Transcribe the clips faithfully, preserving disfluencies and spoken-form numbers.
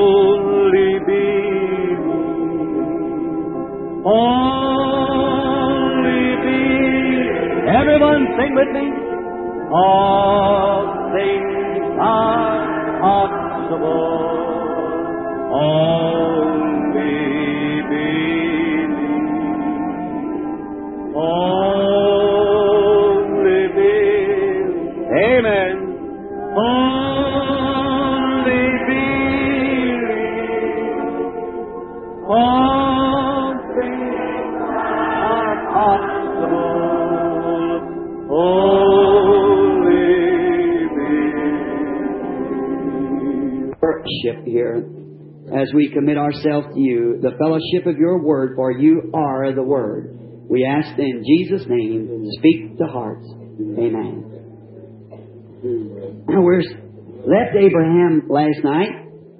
Only believe, only believe. Everyone sing with me. All things are possible. Only believe, only believe. Amen. Only believe. All things are possible. Only believe. Worship here as we commit ourselves to you, the fellowship of your word, for you are the word. We ask in Jesus' name, speak to hearts. Amen. We left Abraham last night,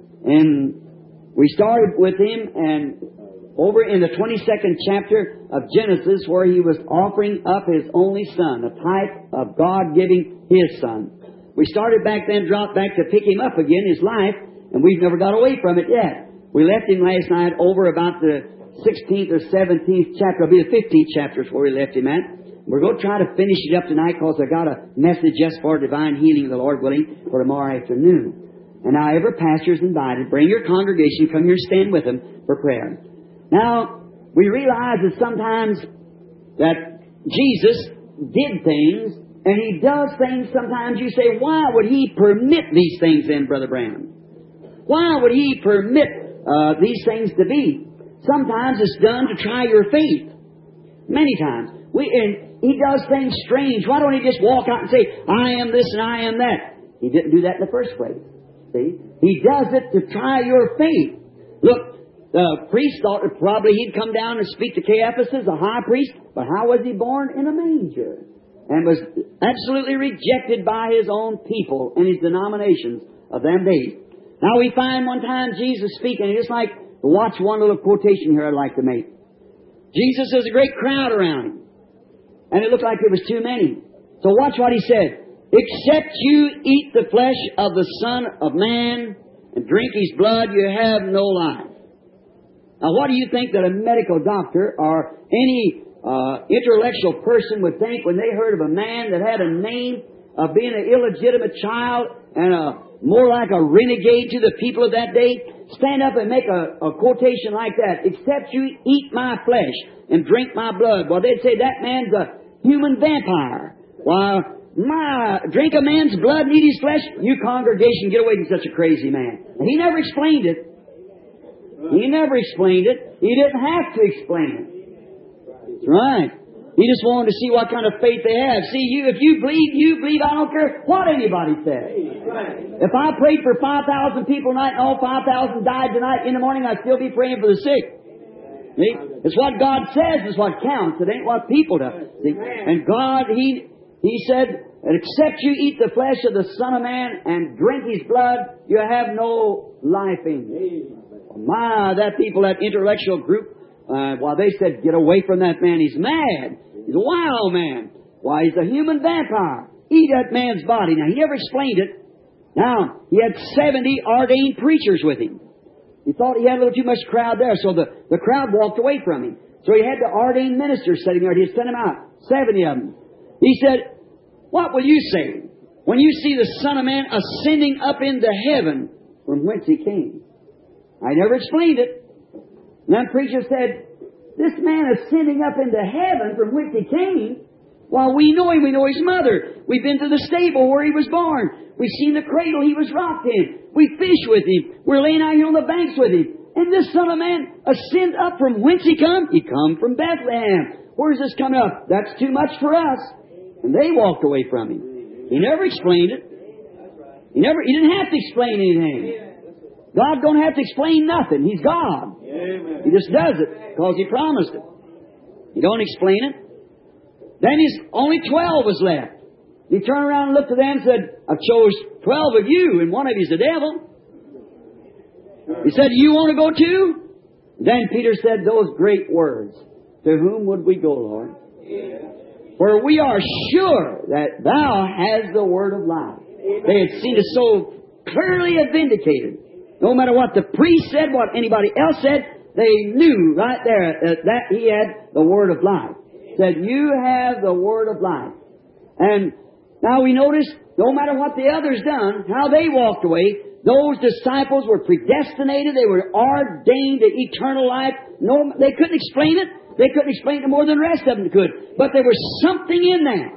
and we started with him and over in the twenty-second chapter of Genesis, where he was offering up his only son, a type of God giving his son. We started back then, dropped back to pick him up again, his life, and we've never got away from it yet. We left him last night over about the sixteenth or seventeenth chapter. It'll be the fifteenth chapter is where we left him at. We're going to try to finish it up tonight because I got a message just for divine healing, the Lord willing, for tomorrow afternoon. And now every pastor is invited. Bring your congregation. Come here, stand with them for prayer. Now, we realize that sometimes that Jesus did things, and He does things sometimes you say, why would He permit these things then, Brother Branham? Why would He permit uh, these things to be? Sometimes it's done to try your faith. Many times. We, and He does things strange. Why don't He just walk out and say, I am this and I am that? He didn't do that in the first place. See? He does it to try your faith. Look, the priest thought that probably he'd come down and speak to Caiaphas, the high priest, but how was he born? In a manger. And was absolutely rejected by his own people and his denominations of them days. Now we find one time Jesus speaking, and just like, watch one little quotation here I'd like to make. Jesus, there's a great crowd around Him. And it looked like there was too many. So watch what He said. Except you eat the flesh of the Son of Man and drink His blood, you have no life. Now what do you think that a medical doctor or any uh, intellectual person would think when they heard of a man that had a name of being an illegitimate child and a more like a renegade to the people of that day, stand up and make a, a quotation like that, except you eat my flesh and drink my blood. Well, they'd say that man's a human vampire. While my drink a man's blood and eat his flesh, you congregation, get away from such a crazy man. And he never explained it. He never explained it. He didn't have to explain it. That's right. He just wanted to see what kind of faith they have. See, you, if you believe, you believe. I don't care what anybody says. If I prayed for five thousand people tonight and all five thousand died tonight in the morning, I'd still be praying for the sick. See? It's what God says is what counts. It ain't what people do. See? And God, He He said, except you eat the flesh of the Son of Man and drink His blood, you have no life in you. My, that people, that intellectual group, Uh, while they said, get away from that man, he's mad. He's a wild man. Why, he's a human vampire. Eat that man's body. Now, he never explained it. Now, he had seventy ordained preachers with him. He thought he had a little too much crowd there, so the, the crowd walked away from him. So he had the ordained ministers sitting there. He sent them out, seventy of them. He said, what will you say when you see the Son of Man ascending up into heaven from whence He came? I never explained it. And that preacher said, this man ascending up into heaven from which He came, well, we know Him, we know His mother. We've been to the stable where He was born. We've seen the cradle He was rocked in. We fish with Him. We're laying out here on the banks with Him. And this Son of Man ascend up from whence He come? He come from Bethlehem. Where's this coming up? That's too much for us. And they walked away from Him. He never explained it. He never, He didn't have to explain anything. God don't have to explain nothing. He's God. Amen. He just does it because He promised it. He don't explain it. Then His only twelve was left. He turned around and looked at them and said, I chose twelve of you, and one of you's the devil. He said, you want to go too? Then Peter said those great words, to whom would we go, Lord? For we are sure that Thou hast the word of life. They had seen it so clearly vindicated. No matter what the priest said, what anybody else said, they knew right there that, that he had the Word of life. Said, you have the Word of life. And now we notice, no matter what the others done, how they walked away, those disciples were predestinated, they were ordained to eternal life. No, they couldn't explain it. They couldn't explain it more than the rest of them could. But there was something in that.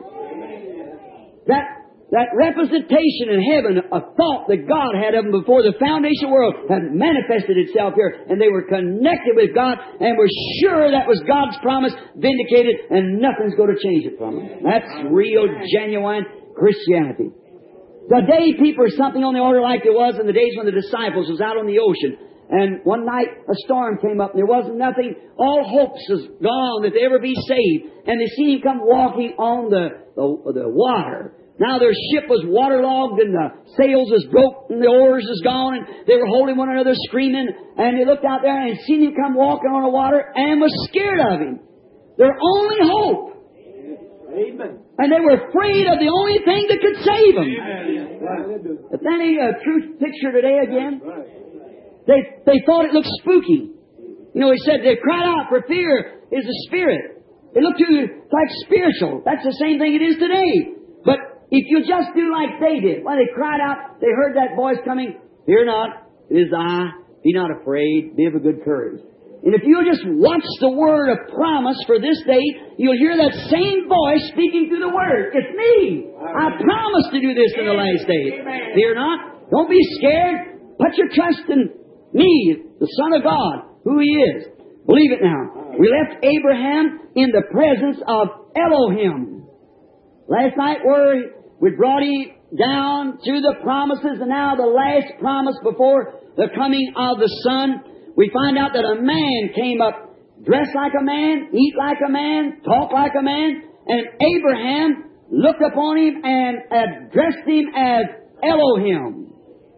That That representation in heaven, a thought that God had of them before the foundation of the world, had manifested itself here, and they were connected with God, and were sure that was God's promise, vindicated, and nothing's going to change it from them. That's real, genuine Christianity. Today, people are something on the order like there was in the days when the disciples was out on the ocean. And one night, a storm came up, and there wasn't nothing. All hopes was gone that they ever be saved. And they seen him come walking on the, the, the water. Now their ship was waterlogged and the sails was broke and the oars was gone and they were holding one another screaming, and they looked out there and seen him come walking on the water and was scared of him. Their only hope. Amen. And they were afraid of the only thing that could save them. Amen. But then a true picture today again. They, they thought it looked spooky. You know, he said they cried out for fear is a spirit. It looked too like spiritual. That's the same thing it is today. But if you just do like they did, when they cried out, they heard that voice coming, fear not, it is I, be not afraid, be of a good courage. And if you'll just watch the word of promise for this day, you'll hear that same voice speaking through the word. It's me. I promise to do this in the last days. Fear not. Don't be scared. Put your trust in me, the Son of God, who He is. Believe it now. We left Abraham in the presence of Elohim. Last night we brought him down through the promises, and now the last promise before the coming of the Son. We find out that a man came up, dressed like a man, eat like a man, talk like a man, and Abraham looked upon him and addressed him as Elohim.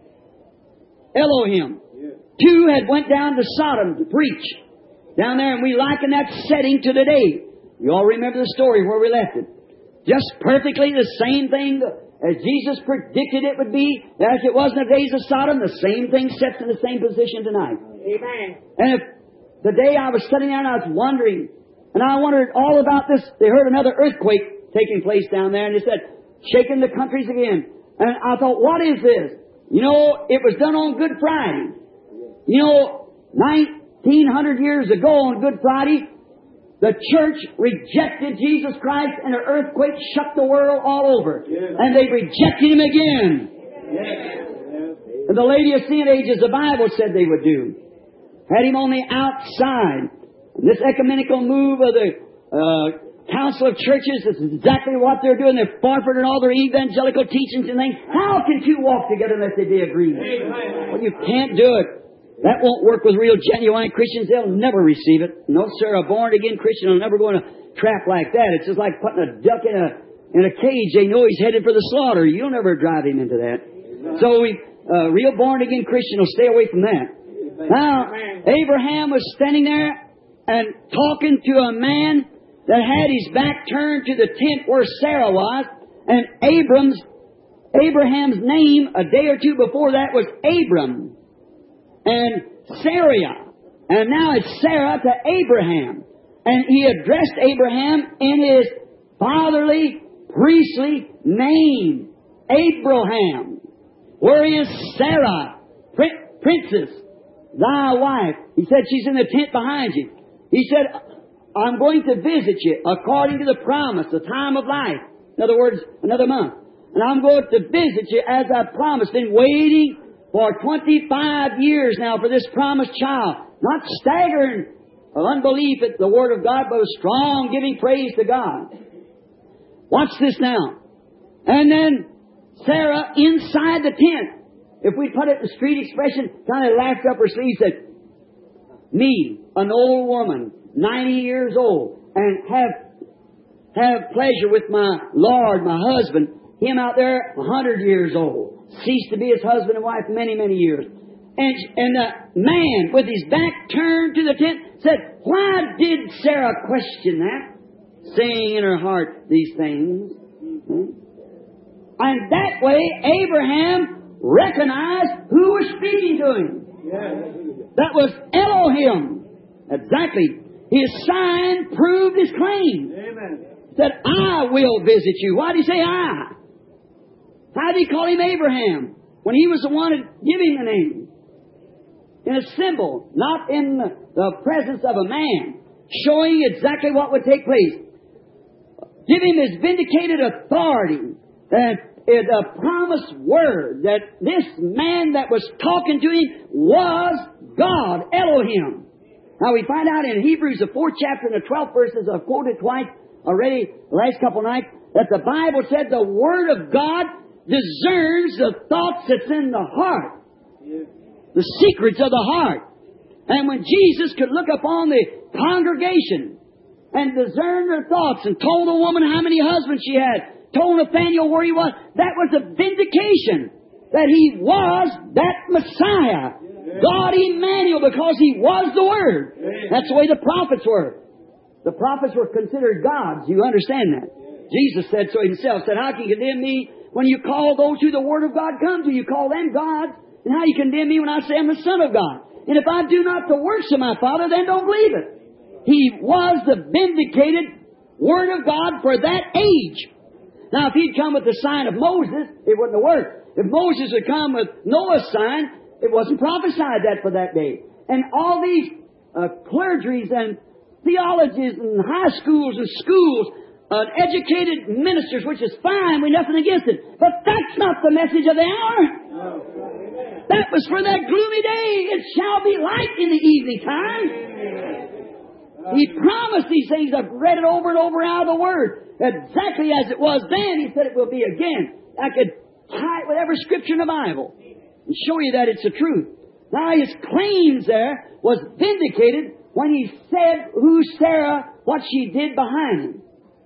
Elohim. Yeah. Two had went down to Sodom to preach down there, and we liken that setting to today. You all remember the story where we left it. Just perfectly the same thing as Jesus predicted it would be, as it was in the days of Sodom. The same thing sets in the same position tonight. Amen. And if the day I was sitting there and I was wondering, and I wondered all about this, they heard another earthquake taking place down there, and they said, shaking the countries again. And I thought, what is this? You know, it was done on Good Friday. You know, nineteen hundred years ago on Good Friday, the church rejected Jesus Christ, and an earthquake shook the world all over. Yes. And they rejected Him again. Yes. And the Laodicean ages, the Bible said they would do. Had Him on the outside. And this ecumenical move of the uh, Council of Churches is exactly what they're doing. They're forfeiting all their evangelical teachings and things. How can two walk together unless they be agreed? Well, you can't do it. That won't work with real, genuine Christians. They'll never receive it. No, sir, a born-again Christian will never go in a trap like that. It's just like putting a duck in a in a cage. They know he's headed for the slaughter. You'll never drive him into that. So we, a real born-again Christian will stay away from that. Now, Abraham was standing there and talking to a man that had his back turned to the tent where Sarah was. And Abram's, Abraham's name a day or two before that was Abram. And Sarah. And now it's Sarah to Abraham. And he addressed Abraham in his fatherly, priestly name. Abraham. Where is Sarah, princess, thy wife? He said she's in the tent behind you. He said, I'm going to visit you according to the promise, the time of life. In other words, another month. And I'm going to visit you as I promised, been waiting for twenty-five years now for this promised child. Not staggering of unbelief at the Word of God, but a strong giving praise to God. Watch this now. And then Sarah inside the tent, if we put it in street expression, kind of laughed up her sleeve, said, me, an old woman, ninety years old, and have have pleasure with my Lord, my husband, him out there, a hundred years old. Ceased to be his husband and wife many, many years. And, and the man with his back turned to the tent said, why did Sarah question that? Saying in her heart these things. Mm-hmm. And that way Abraham recognized who was speaking to him. That was Elohim. Exactly. His sign proved his claim. Amen. That I will visit you. Why did he say I? How did he call him Abraham? When he was the one to give him the name. In a symbol, not in the, the presence of a man. Showing exactly what would take place. Give him his vindicated authority. That is a promised word. That this man that was talking to him was God, Elohim. Now we find out in Hebrews, the fourth chapter and the twelfth verses, I've quoted twice already the last couple nights, that the Bible said the Word of God discerns the thoughts that's in the heart. The secrets of the heart. And when Jesus could look upon the congregation and discern their thoughts and told a woman how many husbands she had, told Nathaniel where he was, that was a vindication that he was that Messiah. God Emmanuel, because He was the Word. That's the way the prophets were. The prophets were considered gods. You understand that? Jesus said so Himself. Said, how can you condemn me when you call those who the Word of God come to? You call them gods. And how you condemn me when I say I'm the Son of God? And if I do not the works of my Father, then don't believe it. He was the vindicated Word of God for that age. Now, if He'd come with the sign of Moses, it wouldn't have worked. If Moses had come with Noah's sign, it wasn't prophesied that for that day. And all these uh, clergies and theologies and high schools and schools, uh, educated ministers, which is fine, we're nothing against it. But that's not the message of the hour. That was for that gloomy day. It shall be light in the evening time. He promised these things. I've read it over and over out of the Word. Exactly as it was then, He said it will be again. I could tie it with every scripture in the Bible and show you that it's the truth. Now His claims there was vindicated when He said who Sarah, what she did behind Him.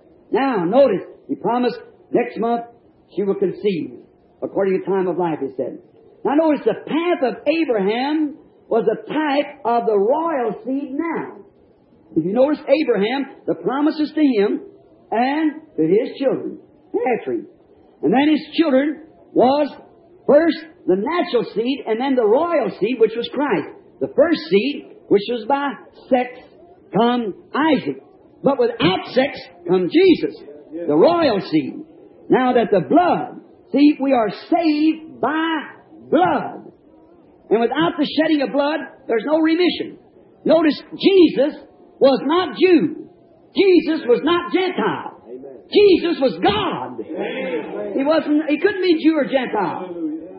Now notice, He promised next month she will conceive, according to time of life, He said. Now notice the path of Abraham was a type of the royal seed now. If you notice Abraham, the promises to him and to his children, after him. And then his children was first the natural seed, and then the royal seed, which was Christ. The first seed, which was by sex, come Isaac. But without sex, come Jesus, the royal seed. Now that the blood, see, we are saved by blood. And without the shedding of blood, there's no remission. Notice, Jesus was not Jew. Jesus was not Gentile. Jesus was God. He wasn't, He couldn't be Jew or Gentile.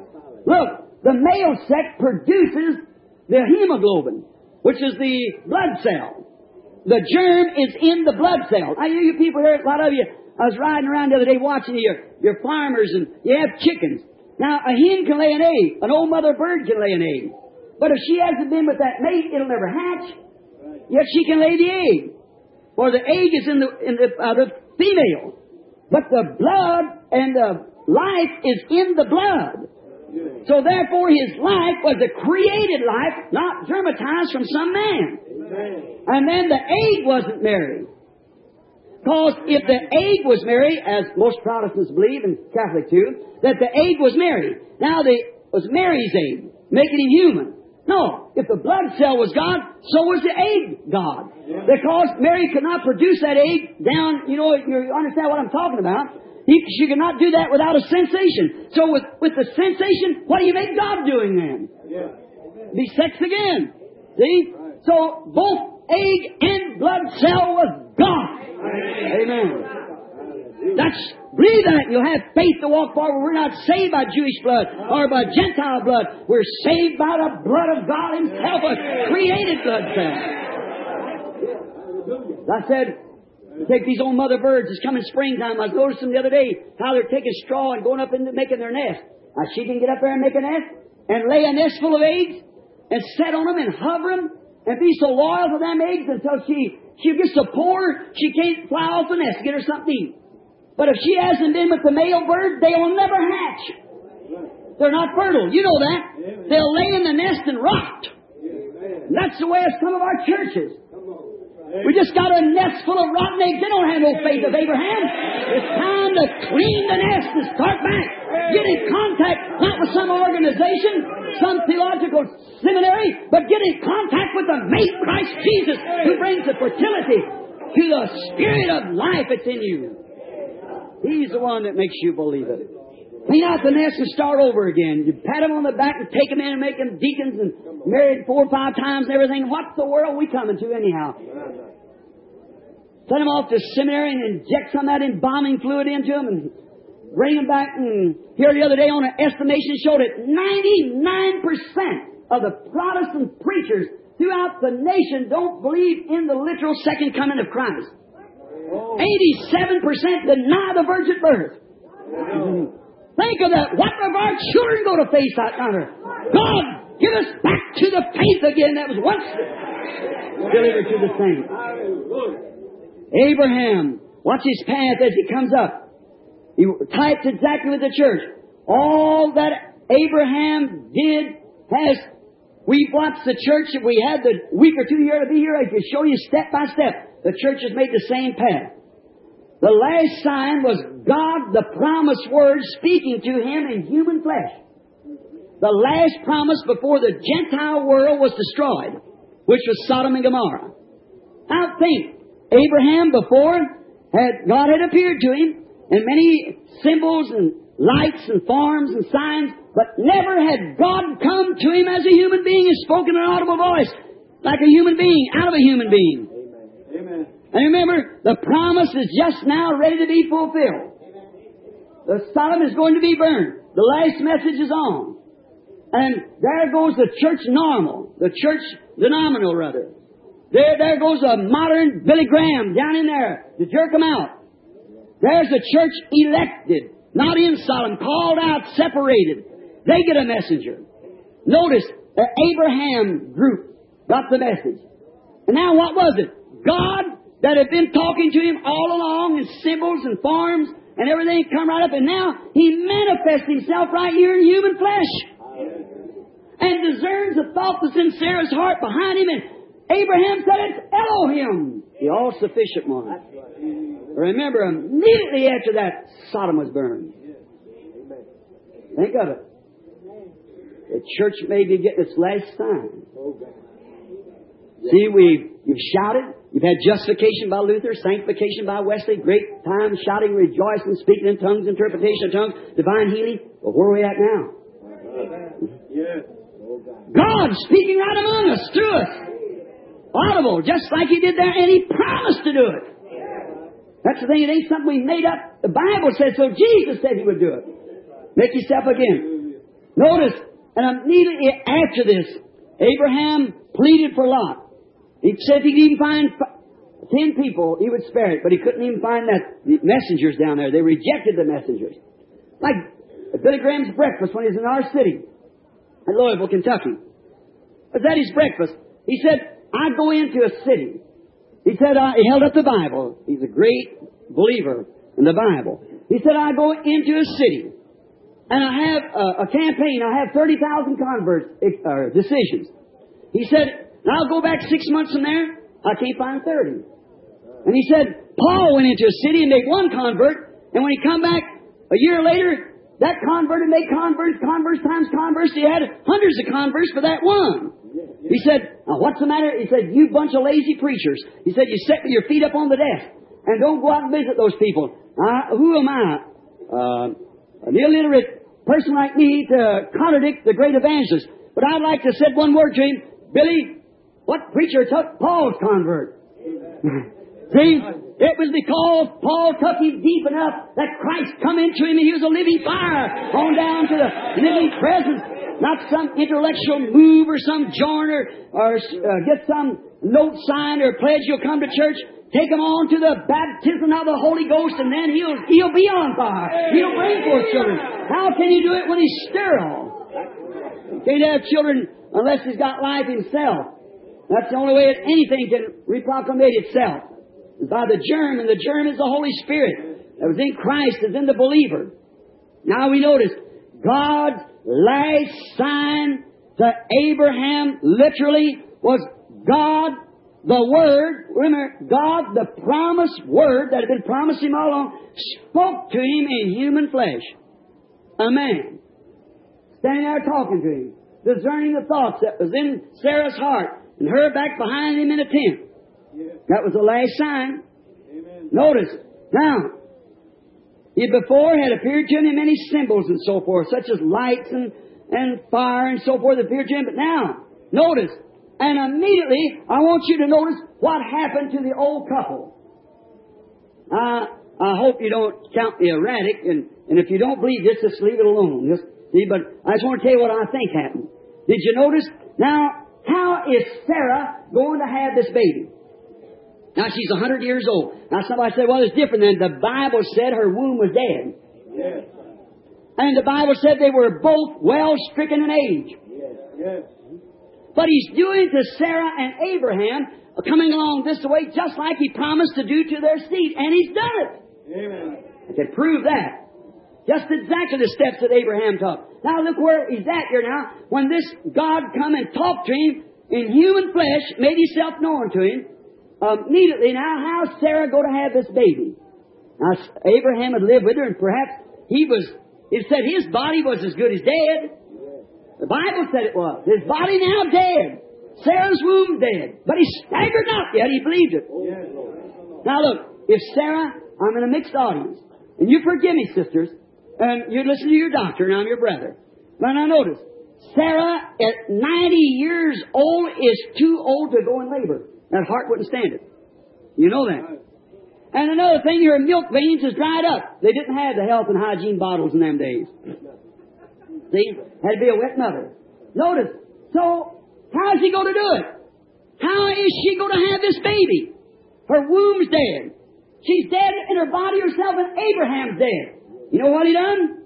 Look, the male sex produces the hemoglobin, which is the blood cell. The germ is in the blood cell. I hear you people here, a lot of you, I was riding around the other day watching your, your farmers, and you have chickens. Now, a hen can lay an egg. An old mother bird can lay an egg. But if she hasn't been with that mate, it'll never hatch. Yet she can lay the egg. For the egg is in the, in the, uh, the female. But the blood and the life is in the blood. So therefore His life was a created life, not germatized from some man. And then the egg wasn't married. Because if the egg was married, as most Protestants believe, and Catholic too, that the egg was married. Now it was Mary's egg, making him human. No, if the blood cell was God, so was the egg God. Because Mary could not produce that egg down, you know, you understand what I'm talking about. He, she could not do that without a sensation. So with, with the sensation, what do you make God doing then? Be sex again. See? So both egg and blood cell was God. Amen. That's, believe that. You'll have faith to walk forward. We're not saved by Jewish blood or by Gentile blood. We're saved by the blood of God Himself, a created blood cell. I said, take these old mother birds. It's coming springtime. I was noticing the other day how they're taking straw and going up and making their nest. Now she can get up there and make a nest and lay a nest full of eggs and set on them and hover them and be so loyal to them eggs until she she gets so poor she can't fly off the nest to get her something to eat. But if she hasn't been with the male bird, they'll never hatch. They're not fertile. You know that. They'll lay in the nest and rot. And that's the way it's some of our churches. We just got a nest full of rotten eggs. They don't have no faith of Abraham. It's time to clean the nest and start back. Get in contact, not with some organization, some theological seminary, but get in contact with the mate Christ Jesus, who brings the fertility to the spirit of life that's in you. He's the one that makes you believe it. Clean out the nest and start over again. You pat them on the back and take them in and make them deacons and married four or five times and everything. What the world are we coming to anyhow? Send them off to seminary and inject some of that embalming fluid into them and bring them back. And here the other day on an estimation showed that ninety-nine percent of the Protestant preachers throughout the nation don't believe in the literal second coming of Christ. eighty-seven percent deny the virgin birth. Think of that. What if our children go to face that honor? God, give us back to the faith again that was once delivered to the saints. Abraham, watch his path as he comes up. He types exactly with the church. All that Abraham did has, we watched the church, if we had the week or two here to be here, I could show you step by step. The church has made the same path. The last sign was God, the promised word, speaking to him in human flesh. The last promise before the Gentile world was destroyed, which was Sodom and Gomorrah. Now think, Abraham before, had God had appeared to him in many symbols and lights and forms and signs, but never had God come to him as a human being and spoken in an audible voice, like a human being, out of a human being. Amen. And remember, the promise is just now ready to be fulfilled. The Sodom is going to be burned. The last message is on. And there goes the church normal, the church denominal, rather. There, there goes a modern Billy Graham down in there to jerk them out. There's the church elected, not in Sodom, called out, separated. They get a messenger. Notice, the Abraham group got the message. And now what was it? God that had been talking to him all along in symbols and forms and everything come right up, and now He manifests Himself right here in human flesh. And discerns the thoughts that's in Sarah's heart behind him, and Abraham said, it's Elohim, the all-sufficient one. Remember, immediately after that, Sodom was burned. Think of it. The church may be getting its last sign. See, we've you've shouted. You've had justification by Luther, sanctification by Wesley, great time shouting, rejoicing, speaking in tongues, interpretation of tongues, divine healing. But where are we at now? God speaking right among us, through us. Audible, just like He did there, and He promised to do it. That's the thing, it ain't something we made up. The Bible says so. Jesus said He would do it. Make yourself again. Notice, and immediately after this, Abraham pleaded for Lot. He said if he could even find ten people, he would spare it. But he couldn't even find that the messengers down there. They rejected the messengers. Like Billy Graham's breakfast when he was in our city, at Louisville, Kentucky. Was that his breakfast? He said, I go into a city. He said, uh, he held up the Bible. He's a great believer in the Bible. He said, I go into a city, and I have a, a campaign. I have thirty thousand converts, uh, decisions. He said, I'll go back six months from there. I can't find thirty. And he said, Paul went into a city and made one convert, and when he come back a year later, that convert had made converts, converts times converts. He had hundreds of converts for that one. He said, now what's the matter? He said, you bunch of lazy preachers. He said, you sit with your feet up on the desk and don't go out and visit those people. Uh, who am I? Uh, an illiterate person like me to contradict the great evangelist. But I'd like to say one word to him. Billy, what preacher took Paul's convert? See, it was because Paul took him deep enough that Christ come into him and he was a living fire on down to the living presence. Not some intellectual move or some joiner or uh, get some note signed or pledge you'll come to church. Take him on to the baptism of the Holy Ghost and then he'll he'll be on fire. He'll bring forth children. How can you do it when he's sterile? You can't have children unless he's got life himself. That's the only way that anything can reproclamate itself. It's by the germ, and the germ is the Holy Spirit that was in Christ, is in the believer. Now we notice, God's last sign to Abraham literally was God the Word, remember, God, the promised Word that had been promised Him all along, spoke to Him in human flesh. A man. Standing there talking to Him. Discerning the thoughts that was in Sarah's heart. And her back behind Him in a tent. Yes. That was the last sign. Amen. Notice. Now, He before had appeared to Him in many symbols and so forth, such as lights and, and fire and so forth appeared to Him. But now, notice. And immediately, I want you to notice what happened to the old couple. I, I hope you don't count me erratic, and, and if you don't believe this, just leave it alone. Just see, but I just want to tell you what I think happened. Did you notice? Now, how is Sarah going to have this baby? Now, she's a hundred years old. Now, somebody said, well, it's different than the Bible said her womb was dead. Yes. And the Bible said they were both well stricken in age. Yes. Yes. But He's doing to Sarah and Abraham, coming along this way, just like He promised to do to their seed. And He's done it. Amen. I can prove that. Just exactly the steps that Abraham took. Now look where He's at here now. When this God come and talked to him in human flesh, made Himself known to him, immediately now, how's Sarah going to have this baby? Now, Abraham had lived with her, and perhaps he was, it said his body was as good as dead. The Bible said it was. His body now dead. Sarah's womb dead. But he staggered not yet. He believed it. Yes. Now look, if Sarah, I'm in a mixed audience, and you forgive me, sisters, and you listen to your doctor, and I'm your brother. But now notice, Sarah at ninety years old is too old to go in labor. That heart wouldn't stand it. You know that. And another thing, her milk veins is dried up. They didn't have the health and hygiene bottles in them days. See? Had to be a wet mother. Notice. So, how's He going to do it? How is she going to have this baby? Her womb's dead. She's dead in her body herself, and Abraham's dead. You know what He done?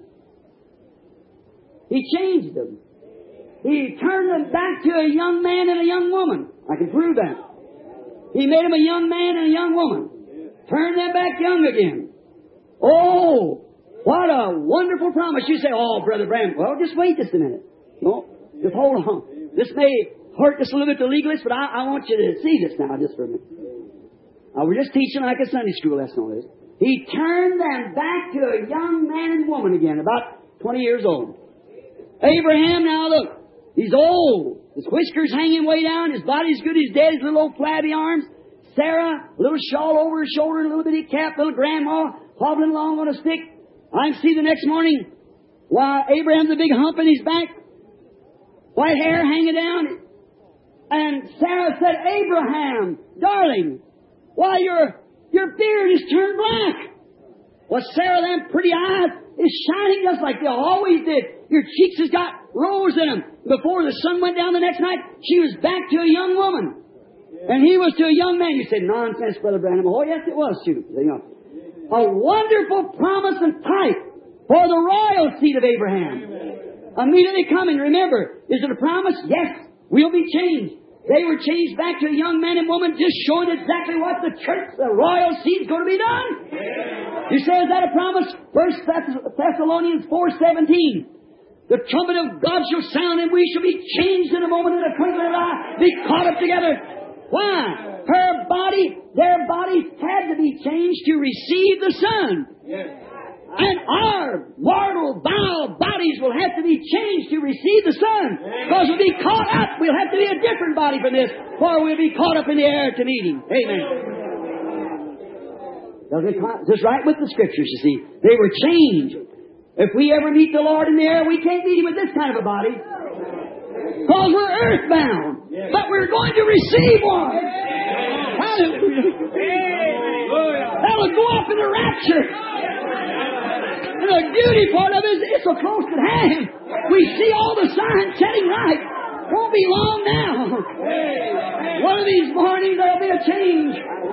He changed them. He turned them back to a young man and a young woman. I can prove that. He made them a young man and a young woman. Turned them back young again. Oh, what a wonderful promise. You say, oh, Brother Branham, well, just wait just a minute. No, just hold on. This may hurt just a little bit to legalists, but I, I want you to see this now just for a minute. Now, we're just teaching like a Sunday school lesson on this. He turned them back to a young man and woman again, about twenty years old. Abraham, now look, he's old. His whiskers hanging way down. His body's good as dead. His little old flabby arms. Sarah, a little shawl over her shoulder, a little bitty cap, little grandma, hobbling along on a stick. I can see the next morning, why, Abraham's a big hump in his back, white hair hanging down. And Sarah said, Abraham, darling, why, your, your beard is turned black. Well, Sarah, them pretty eyes is shining just like they always did. Your cheeks has got rose in them. Before the sun went down the next night, she was back to a young woman. And he was to a young man. You said, nonsense, Brother Branham. Oh, yes, it was, too. You know, a wonderful promise and type for the royal seed of Abraham. Amen. Immediately coming. Remember, is it a promise? Yes, we'll be changed. They were changed back to a young man and woman, just showing exactly what the church, the royal seed, is going to be done. Amen. You say, is that a promise? First Thessalonians four seventeen. The trumpet of God shall sound, and we shall be changed in a moment, in a twinkling of an eye, be caught up together. Why? Her body, their bodies had to be changed to receive the Son. Yes. And our mortal, vile bodies will have to be changed to receive the Son. Because we'll be caught up. We'll have to be a different body from this, for we'll be caught up in the air to meet Him. Amen. Just right with the Scriptures, you see. They were changed. If we ever meet the Lord in the air, we can't meet Him with this kind of a body. Because we're earthbound. Yes. But we're going to receive one. Yes. Hallelujah. That'll go up in the rapture. And the beauty part of it is it's so close at hand. We see all the signs setting right. Won't be long now. One of these mornings there'll be a change.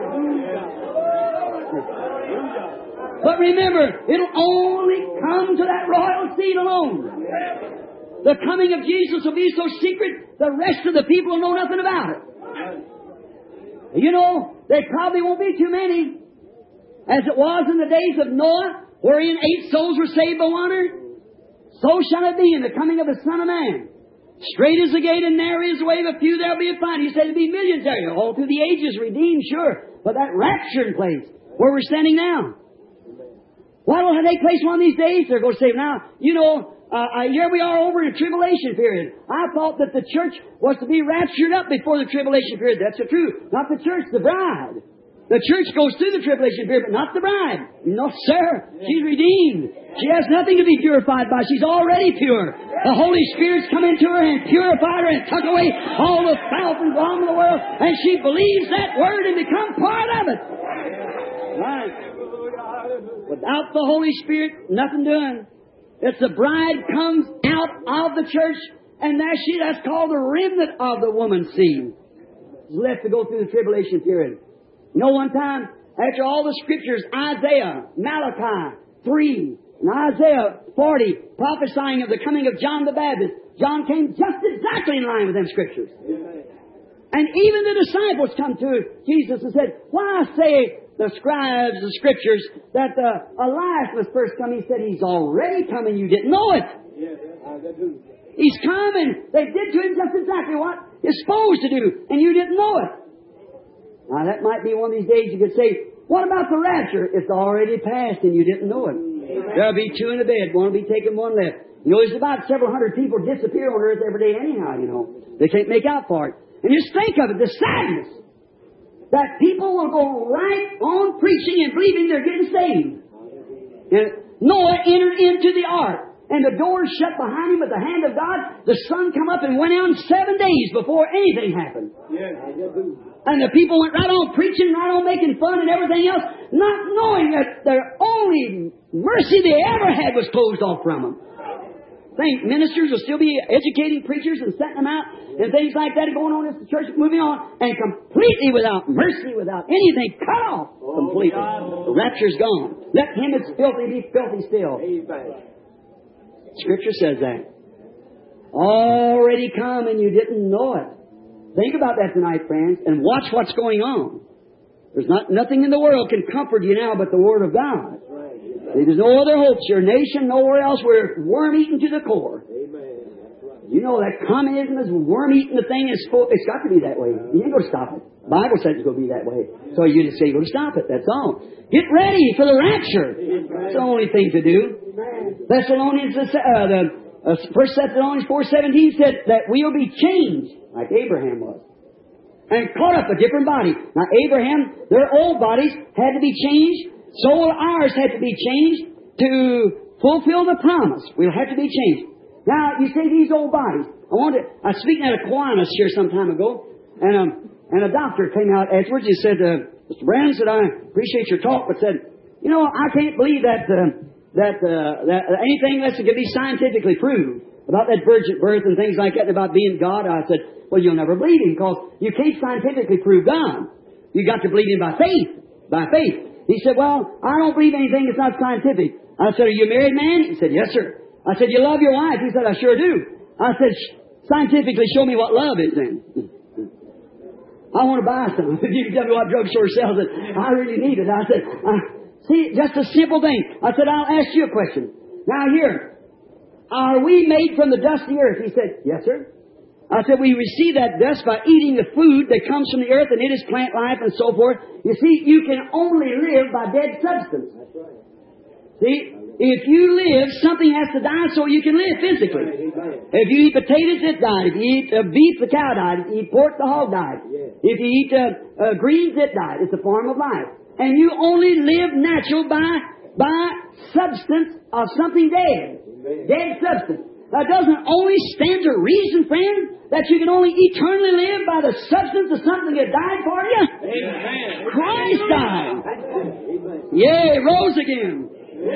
But remember, it'll only come to that royal seed alone. The coming of Jesus will be so secret, the rest of the people will know nothing about it. You know, there probably won't be too many. As it was in the days of Noah, wherein eight souls were saved by water, so shall it be in the coming of the Son of Man. Straight is the gate and narrow is the way, but few there'll be a find. He said there'll be millions there. All through the ages, redeemed, sure. But that rapturing place, where we're standing now. Why don't it take place one of these days? They're going to say, now, you know, uh, here we are over in a tribulation period. I thought that the church was to be raptured up before the tribulation period. That's the truth. Not the church, the bride. The church goes through the tribulation period, but not the bride. No, sir. She's redeemed. She has nothing to be purified by. She's already pure. The Holy Spirit's come into her and purified her and took away all the filth and glom of the world. And she believes that word and become part of it. Right. Without the Holy Spirit, nothing doing. It's the bride comes out of the church, and there she, that's called the remnant of the woman's seed. Is left to go through the tribulation period. You know, one time, after all the scriptures, Isaiah, Malachi three, and Isaiah forty, prophesying of the coming of John the Baptist, John came just exactly in line with them scriptures. And even the disciples come to Jesus and said, why say the scribes, the scriptures, that uh, Elias must first come? He said, he's already coming, you didn't know it. He's coming. They did to him just exactly what he's supposed to do, and you didn't know it. Now, that might be one of these days you could say, what about the rapture? It's already passed and you didn't know it. Amen. There'll be two in the bed. One will be taken, one left. You know, there's about several hundred people disappear on earth every day anyhow, you know. They can't make out for it. And just think of it, the sadness that people will go right on preaching and believing they're getting saved. And Noah entered into the ark, and the doors shut behind him with the hand of God. The sun come up and went out in seven days before anything happened. Yeah. And the people went right on preaching, right on making fun and everything else, not knowing that their only mercy they ever had was closed off from them. Think ministers will still be educating preachers and setting them out and things like that going on as the church is moving on, and completely without mercy, without anything, cut off completely. The rapture's gone. Let him that's filthy be filthy still. Scripture says that. Already come and you didn't know it. Think about that tonight, friends, and watch what's going on. There's not nothing in the world can comfort you now but the Word of God. Right. There's no other hopes. Your nation, nowhere else. We're worm-eaten to the core. Amen. Right. You know that communism is worm-eating the thing. It's, full, it's got to be that way. You ain't going to stop it. The Bible says it's going to be that way. So you just say you're going to stop it. That's all. Get ready for the rapture. Amen. That's the only thing to do. Amen. Thessalonians, uh, the uh, First Thessalonians four seventeen said that we'll be changed like Abraham was, and caught up a different body. Now, Abraham, their old bodies had to be changed. So will ours have to be changed to fulfill the promise. We'll have to be changed. Now, you say these old bodies. I wanted. I was speaking at a Kiwanis here some time ago, and um, and a doctor came out afterwards. He said, uh, Mister Brandon said, I appreciate your talk, but said, you know, I can't believe that uh, that uh, that anything less than can be scientifically proved about that virgin birth and things like that, and about being God. I said, well, you'll never believe Him because you can't scientifically prove God. You got to believe Him by faith. By faith. He said, well, I don't believe anything that's not scientific. I said, are you a married man? He said, yes, sir. I said, you love your wife? He said, I sure do. I said, scientifically show me what love is then. I want to buy some. If you can tell me what drugstore sells it, I really need it. I said, uh, see, just a simple thing. I said, I'll ask you a question. Now here, are we made from the dust of the earth? He said, yes, sir. I said, we receive that dust by eating the food that comes from the earth, and it is plant life and so forth. You see, you can only live by dead substance. That's right. See, if you live, something has to die so you can live physically. If you eat potatoes, it died. If you eat uh, beef, the cow died. If you eat pork, the hog died. If you eat uh, uh, greens, it died. It's a form of life. And you only live natural by, by substance of something dead. Dead substance. That doesn't only stand to reason, friend, that you can only eternally live by the substance of something that died for you. Amen. Christ died. Yea, rose again.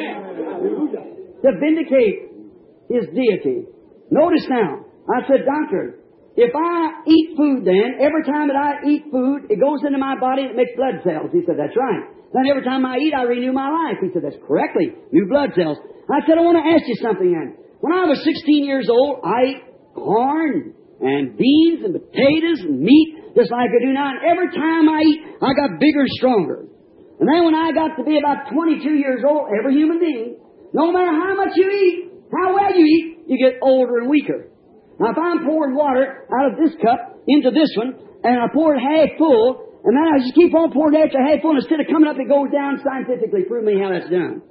To vindicate His deity. Notice now, I said, doctor, if I eat food then, every time that I eat food, it goes into my body and it makes blood cells. He said, that's right. Then every time I eat, I renew my life. He said, that's correctly. New blood cells. I said, I want to ask you something then. When I was sixteen years old, I ate corn and beans and potatoes and meat just like I do now. And every time I eat, I got bigger and stronger. And then when I got to be about twenty-two years old, every human being, no matter how much you eat, how well you eat, you get older and weaker. Now, if I'm pouring water out of this cup into this one, and I pour it half full, and then I just keep on pouring it after half full, and instead of coming up, it goes down scientifically. Prove me how that's done.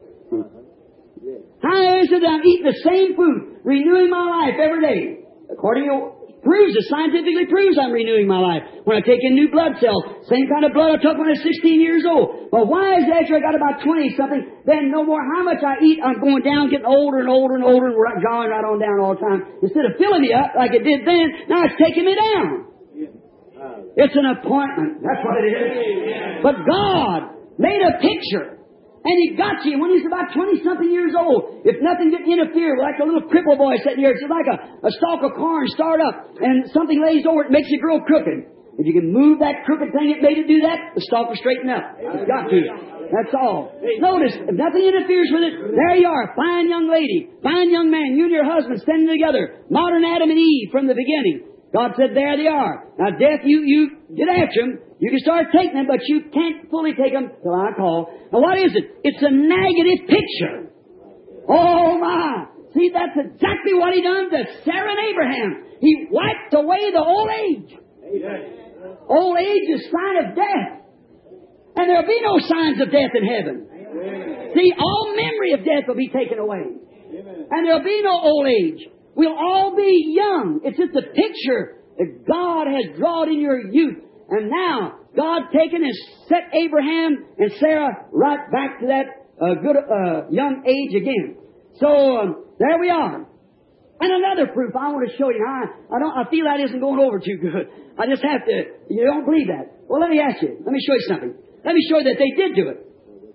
How is it that I'm eating the same food, renewing my life every day? According to proves it, scientifically proves I'm renewing my life. When I take in new blood cells, same kind of blood I took when I was sixteen years old. But why is it after I got about twenty-something, then no more how much I eat, I'm going down, getting older and older and older, and going right on down all the time. Instead of filling me up like it did then, now it's taking me down. It's an appointment. That's what it is. But God made a picture. And He got you when He's about twenty-something years old. If nothing didn't interfere, like a little cripple boy sitting here, it's like a, a stalk of corn start up, and something lays over it, it makes it grow crooked. If you can move that crooked thing that made it do that, the stalk will straighten up. It's got to. That's all. Notice, if nothing interferes with it, there you are, fine young lady, fine young man, you and your husband standing together, modern Adam and Eve from the beginning. God said, there they are. Now, death, you, you get after them. You can start taking them, but you can't fully take them till I call. Now, what is it? It's a negative picture. Oh, my. See, that's exactly what He done to Sarah and Abraham. He wiped away the old age. Amen. Old age is a sign of death. And there'll be no signs of death in heaven. Amen. See, all memory of death will be taken away. Amen. And there'll be no old age. We'll all be young. It's just a picture that God has drawn in your youth. And now, God taken and set Abraham and Sarah right back to that uh, good uh, young age again. So, um, there we are. And another proof I want to show you. I, I don't. I feel that isn't going over too good. I just have to. You don't believe that? Well, let me ask you. Let me show you something. Let me show you that they did do it.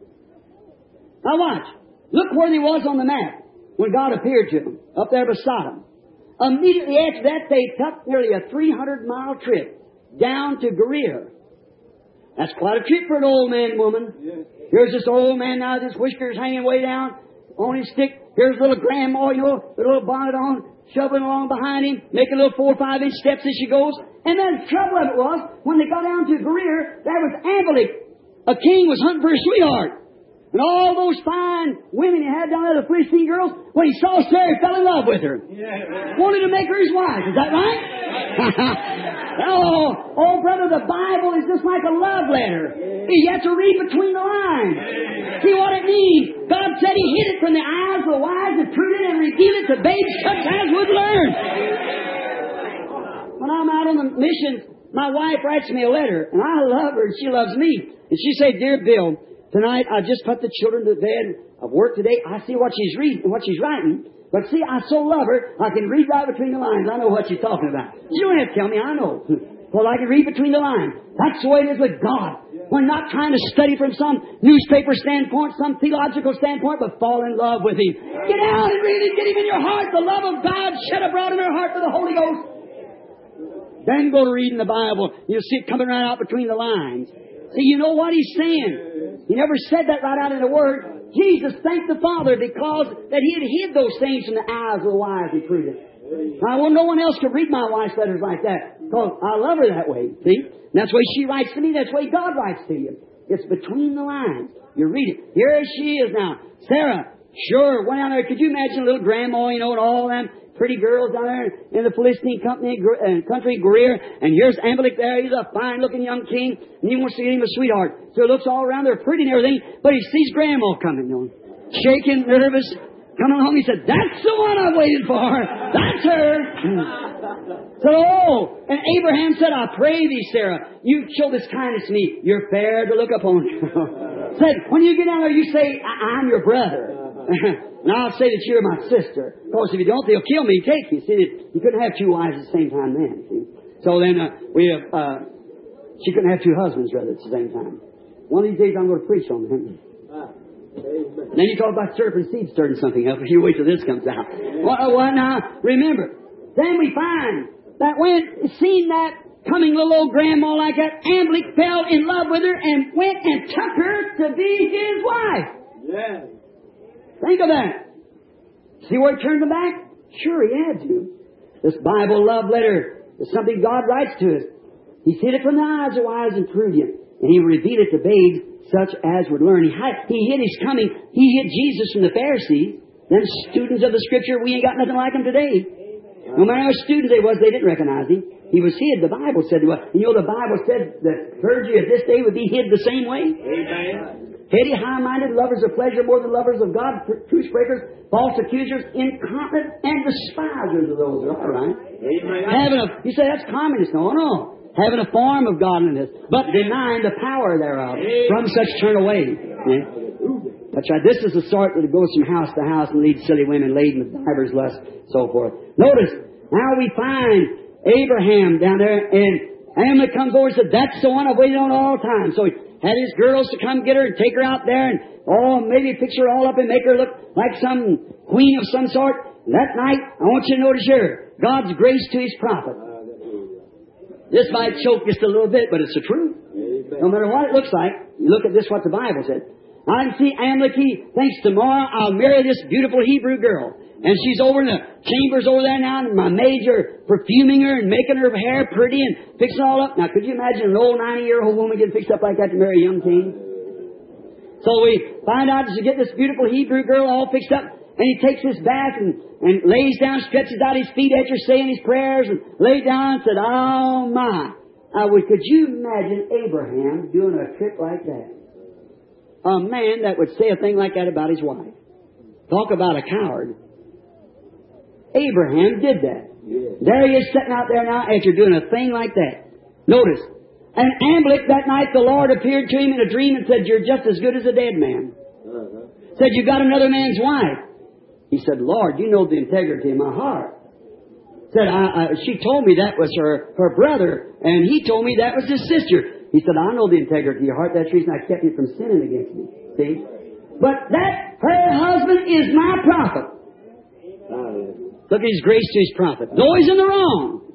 Now watch. Look where they was on the map when God appeared to them, up there beside them. Immediately after that, they took nearly a three hundred mile trip down to Gerar. That's quite a trip for an old man and woman. Yes. Here's this old man now, his whiskers hanging way down on his stick. Here's a little grandma, you know, with a little bonnet on, shuffling along behind him, making little four or five inch steps as she goes. And then the trouble of it was, when they got down to Gerar, there was Amalek. A king was hunting for a sweetheart. And all those fine women he had down there, the Philistine girls, when he saw Sarah, he fell in love with her. Yeah. Wanted to make her his wife. Is that right? oh, oh, brother, the Bible is just like a love letter. Yeah. You have to read between the lines. Yeah. See what it means. God said He hid it from the eyes of the wise and prudent and revealed it to babes such as would learn. When I'm out on the missions, my wife writes me a letter, and I love her, and she loves me. And she said, Dear Bill, tonight, I just put the children to bed. I've worked today. I see what she's reading, what she's writing. But see, I so love her, I can read right between the lines. I know what she's talking about. You don't have to tell me, I know. Well, I can read between the lines. That's the way it is with God. We're not trying to study from some newspaper standpoint, some theological standpoint, but fall in love with Him. Get out and read it. Get Him in your heart. The love of God shed abroad in our heart for the Holy Ghost. Then go to reading the Bible. You'll see it coming right out between the lines. See, you know what He's saying. He never said that right out in the Word. Jesus thanked the Father because that He had hid those things from the eyes of the wise and prudent. Now, well, no one else could read my wife's letters like that because I love her that way. See? And that's the way she writes to me. That's the way God writes to you. It's between the lines. You read it. Here she is now. Sarah, sure, went out there. Could you imagine a little grandma, you know, and all them pretty girls down there in the Philistine company, uh, country, Gerar, and here's Amalek there. He's a fine-looking young king, and he wants to get him a sweetheart. So he looks all around. They're pretty and everything, but he sees Grandma coming, you know, shaking, nervous, coming home. He said, "That's the one I waited for. That's her." So, oh, and Abraham said, "I pray thee, Sarah, you show this kindness to me. You're fair to look upon." Said, when you get down there, you say, I- "I'm your brother." And I'll say that you're my sister. Of course, if you don't, they'll kill me, take you. See, you couldn't have two wives at the same time then. See? So then uh, we have, uh, she couldn't have two husbands, rather, at the same time. One of these days I'm going to preach on them. And then you talk about serpent seed stirring something up. If you wait till this comes out. Well, well, now, remember, then we find that when seen that coming little old grandma like that, Amalek fell in love with her and went and took her to be his wife. Yes. Think of that. See where he turned them back? Sure, he had to. This Bible love letter is something God writes to us. He's hid it from the eyes of wise and prudent, and He revealed it to babes such as would learn. He, hid, he hid His coming. He hid Jesus from the Pharisees. Them students of the Scripture, we ain't got nothing like them today. No matter how students they was, they didn't recognize him. He was hid. The Bible said he was. You know, the Bible said that clergy of this day would be hid the same way. Amen. Heady, high-minded, lovers of pleasure more than lovers of God, truce breakers, false accusers, incontinent, and despisers of those. All right. Amen. Having a, you say that's communist. No, no. Having a form of godliness, but denying the power thereof. From such turn away. Yeah. That's right. This is the sort that goes from house to house and leads silly women laden with divers lusts, so forth. Notice, now we find Abraham down there, and Amalek comes over and said, that's the one I've waited on all the time. So he had his girls to come get her and take her out there and, oh, maybe fix her all up and make her look like some queen of some sort. That night, I want you to notice here, God's grace to His prophet. This might choke just a little bit, but it's the truth. No matter what it looks like, you look at this, what the Bible said. I can see Amalek, he thinks tomorrow I'll marry this beautiful Hebrew girl. And she's over in the chambers over there now, and my maids are perfuming her and making her hair pretty and fixing it all up. Now, could you imagine an old ninety-year-old woman getting fixed up like that to marry a young king? So we find out that you get this beautiful Hebrew girl all fixed up, and he takes his bath and, and lays down, stretches out his feet after saying his prayers, and laid down and said, oh my. Now, could you imagine Abraham doing a trick like that? A man that would say a thing like that about his wife. Talk about a coward. Abraham did that. Yes. There he is sitting out there now after doing a thing like that. Notice. And Amalek that night the Lord appeared to him in a dream and said, you're just as good as a dead man. Uh-huh. Said, you got another man's wife. He said, Lord, you know the integrity of my heart. Said, I, I, she told me that was her, her brother, and he told me that was his sister. He said, I know the integrity of your heart. That's the reason I kept you from sinning against me. See? But that, her husband is my prophet. Look at his grace to his prophet. Though he's in the wrong.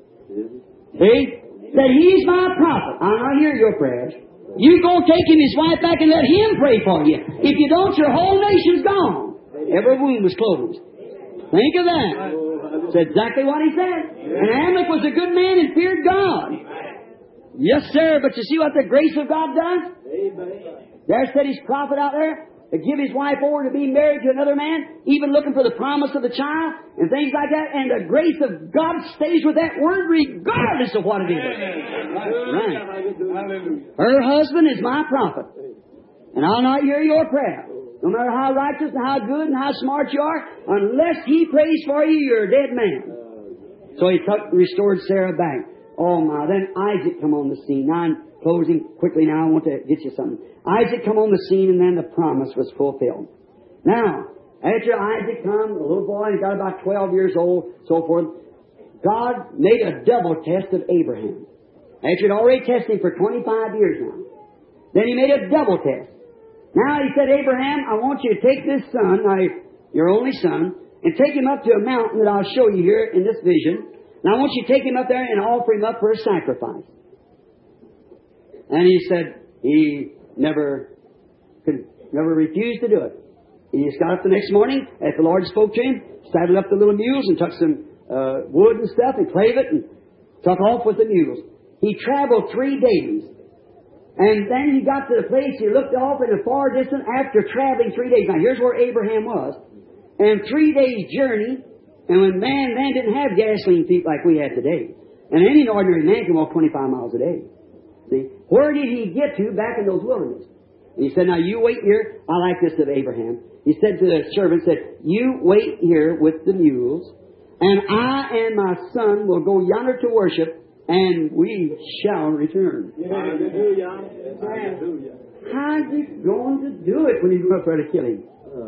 See? Said, he's my prophet. I'll not hear your prayers. You go take him, his wife back, and let him pray for you. If you don't, your whole nation's gone. Every wound was closed. Think of that. That's exactly what he said. And Amalek was a good man and feared God. Yes, sir, but you see what the grace of God does? There said his prophet out there to give his wife over to be married to another man, even looking for the promise of the child and things like that, and the grace of God stays with that word regardless of what it is. Right. Her husband is my prophet, and I'll not hear your prayer. No matter how righteous and how good and how smart you are, unless he prays for you, you're a dead man. So he took, restored Sarah back. Oh my, then Isaac come on the scene. Now I'm closing quickly now. I want to get you something. Isaac come on the scene, and then the promise was fulfilled. Now, after Isaac come, the little boy, he got about twelve years old, so forth, God made a double test of Abraham. After he'd already tested him for twenty-five years now. Then he made a double test. Now he said, Abraham, I want you to take this son, now your only son, and take him up to a mountain that I'll show you here in this vision. Now I want you to take him up there and offer him up for a sacrifice. And he said he never could, never refused to do it. He just got up the next morning, as the Lord spoke to him, saddled up the little mules and took some uh, wood and stuff and clave it and took off with the mules. He traveled three days. And then he got to the place, he looked off in the far distance after traveling three days. Now here's where Abraham was. And three days' journey, and when man then didn't have gasoline feet like we have today. And any ordinary man can walk twenty-five miles a day. See? Where did he get to back in those wilderness? And he said, now you wait here. I like this of Abraham. He said to the servant, said, you wait here with the mules, and I and my son will go yonder to worship, and we shall return. Hallelujah. Hallelujah. How's he going to do it when he's going to try to kill him?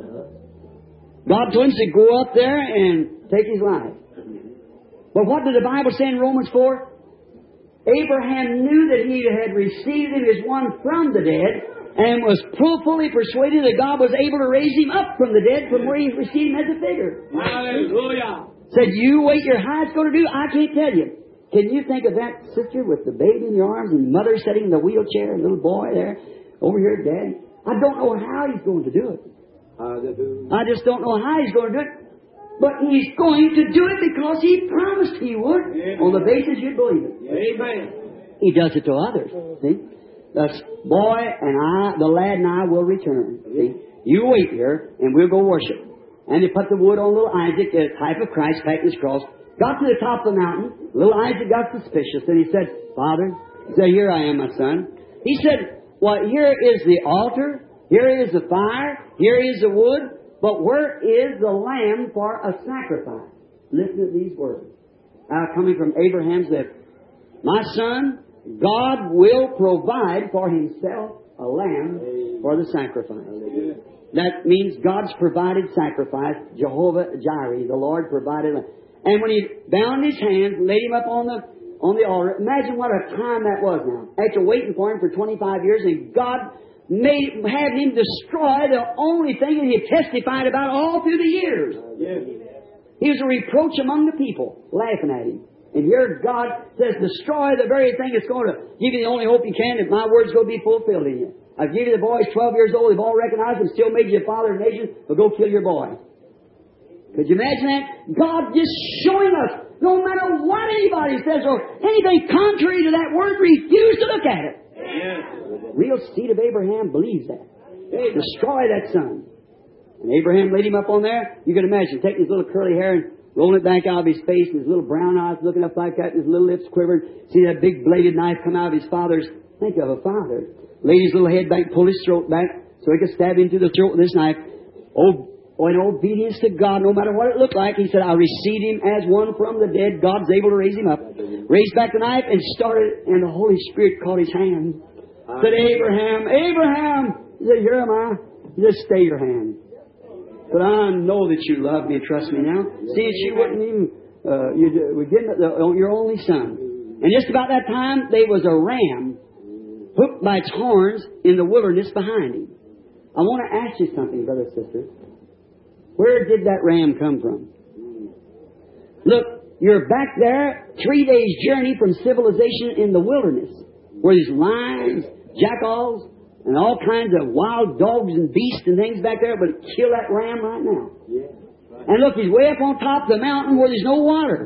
God told him to go up there and take his life. But what did the Bible say in Romans four? Abraham knew that he had received him as one from the dead, and was fully persuaded that God was able to raise him up from the dead from where he received him as a figure. Hallelujah. Said, you wait your how it's going to do, I can't tell you. Can you think of that sister with the baby in your arms and mother sitting in the wheelchair, and little boy there over here, Dad? I don't know how he's going to do it. I just don't know how he's going to do it. But he's going to do it because he promised he would. Amen. On the basis you'd believe it. Amen. He does it to others. See? The boy and I, the lad and I will return. See? You wait here and we'll go worship. And they put the wood on little Isaac, the type of Christ, back his cross. got to the top of the mountain. Little Isaac got suspicious, and he said, Father, he said, here I am, my son. He said, well, here is the altar, here is the fire, here is the wood, but where is the lamb for a sacrifice? Listen to these words. Uh, coming from Abraham's lips. My son, God will provide for Himself a lamb for the sacrifice. That means God's provided sacrifice. Jehovah Jireh, the Lord provided. And when He bound His hands, laid Him up on the on the altar, imagine what a time that was now. After waiting for Him for twenty-five years, and God made had Him destroy the only thing that He had testified about all through the years. He was a reproach among the people, laughing at Him. And here God says, destroy the very thing that's going to give you the only hope you can if my word's going to be fulfilled in you. I've given you the boys twelve years old, they've all recognized Him, still made you a father of nations, but go kill your boy. Could you imagine that? God just showing us, no matter what anybody says or anything contrary to that word, refuse to look at it. The real seed of Abraham believes that. Destroy that son. And Abraham laid him up on there. You can imagine, taking his little curly hair and rolling it back out of his face, and his little brown eyes looking up like that, and his little lips quivered. See that big bladed knife come out of his father's. Think of a father. Laid his little head back, pulled his throat back, so he could stab into the throat with this knife. Oh, oh, in obedience to God, no matter what it looked like, he said, I'll receive him as one from the dead. God's able to raise him up. Raised back the knife and started, and the Holy Spirit caught his hand. Said, Abraham, Abraham! He said, here am I. Just stay your hand. But I know that you love me and trust me now. See, she wouldn't even, uh, you were getting the, your only son. And just about that time, there was a ram hooked by its horns in the wilderness behind him. I want to ask you something, brother and sister. Where did that ram come from? Look, you're back there, three days' journey from civilization in the wilderness, where there's lions, jackals, and all kinds of wild dogs and beasts and things back there, but kill that ram right now. Yeah, right. And look, he's way up on top of the mountain where there's no water.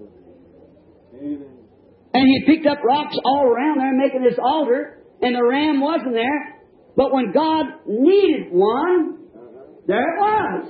Amen. And he picked up rocks all around there making this altar, and the ram wasn't there. But when God needed one, there it was.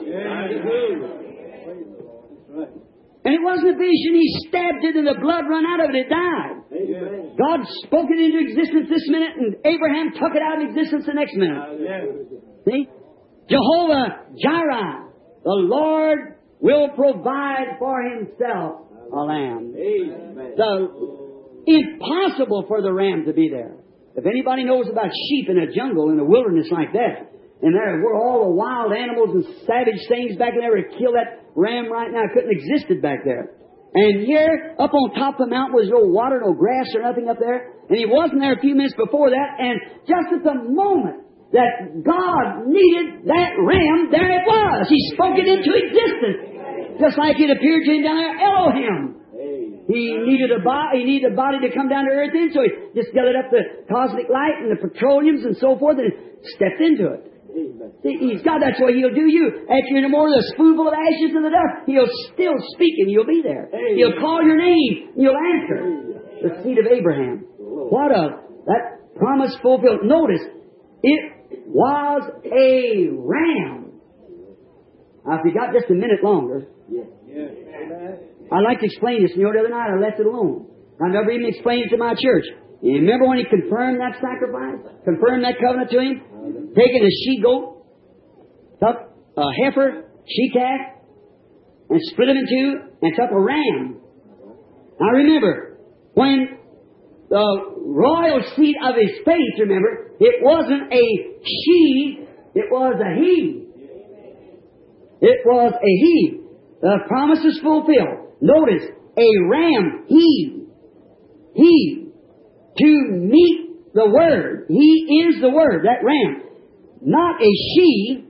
Right. And it wasn't a vision. He stabbed it and the blood run out of it. It died. Amen. God spoke it into existence this minute, and Abraham took it out of existence the next minute. See? Jehovah Jireh, the Lord will provide for Himself a lamb. Amen. So, impossible for the ram to be there. If anybody knows about sheep in a jungle, in a wilderness like that, and there were all the wild animals and savage things back in there to kill that ram right now, couldn't existed back there. And here, up on top of the mountain, was no water, no grass or nothing up there. And He wasn't there a few minutes before that. And just at the moment that God needed that ram, there it was. He spoke it into existence. Just like it appeared to him down there, Elohim. He needed a body, he needed a body to come down to earth in, so He just gathered up the cosmic light and the petroleums and so forth and stepped into it. See, He's God, that's what He'll do you. After you're no more than a spoonful of ashes in the dust, He'll still speak and you'll be there. He'll call your name and you'll answer. The seed of Abraham. What a, that promise fulfilled. Notice, it was a ram. Now, if you got just a minute longer, I'd like to explain this. You know, the other night I left it alone. I never even explained it to my church. You remember when He confirmed that sacrifice? Confirmed that covenant to him? Taking a she-goat, took a heifer, she-calf, and split them in two, and took a ram. Now remember, when the royal seed of His faith, remember, it wasn't a she, it was a he. It was a he. The promise is fulfilled. Notice, a ram, he, he, to meet the Word. He is the Word, that ram. Not a she.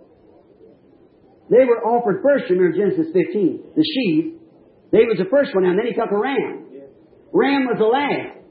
They were offered first, remember Genesis fifteen. The sheaves. They was the first one, and then He took a ram. Ram was the last.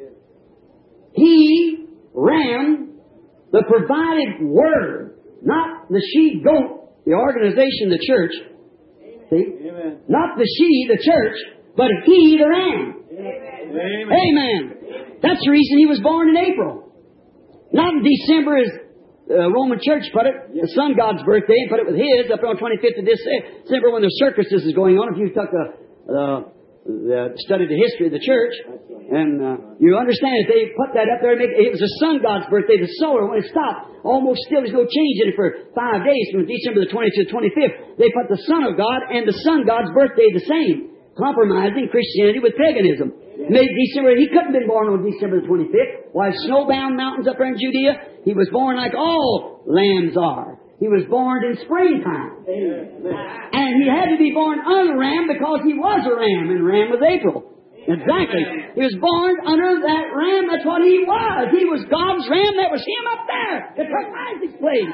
He, ram, the provided Word. Not the she-goat, the organization, the church. See? Amen. Not the she, the church, but He, the ram. Amen. Amen. That's the reason He was born in April. Not in December as the Roman Church put it, the sun god's birthday, and put it with His up on twenty-fifth of December when the circuses is going on. If you took a, uh, the studied the history of the church, and uh, you understand that they put that up there. And make, it was the sun god's birthday, the solar. When it stopped, almost still, there's no change in it for five days from December the twentieth to the twenty-fifth. They put the son of God and the sun god's birthday the same, compromising Christianity with paganism. Made December. He couldn't have been born on December the twenty-fifth. Why, snowbound mountains up there in Judea, he was born like all lambs are. He was born in springtime. And he had to be born under a ram because he was a ram, and ram was April. Exactly. He was born under that ram. That's what he was. He was God's ram. That was him up there. That took Isaac's place.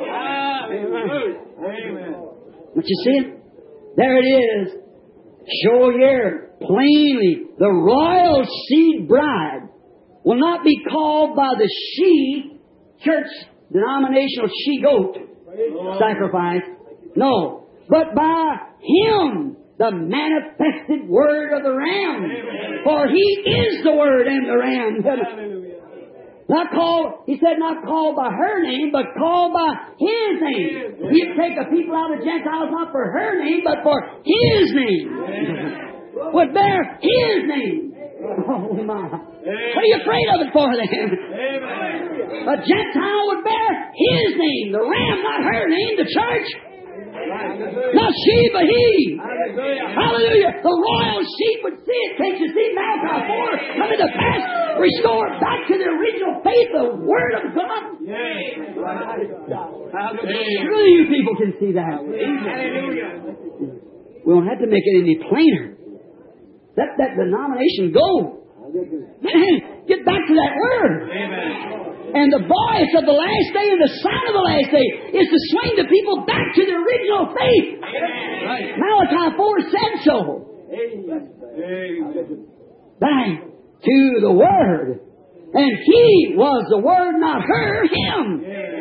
Amen. But you see it? There it is. Show here plainly the royal seed bride will not be called by the she church denominational she goat sacrifice. No, but by him, the manifested word of the ram. For he is the word and the ram. Not called, he said, not called by her name, but called by his name. He'd take the people out of the Gentiles not for her name, but for his name. Would bear his name. Oh my. What are you afraid of it for then? A Gentile would bear his name. The ram, not her name, the church. Not she, but he. Hallelujah. The royal sheep would see it. Can't you see Malachi four coming to pass? Restore back to the original faith, the Word of God. Surely you people can see that. We don't have to make it any plainer. Let that denomination go. Man, get back to that Word. And the voice of the last day and the sign of the last day is to swing the people back to the original faith. Right. Malachi four said so. Back to the Word. And he was the Word, not her, him.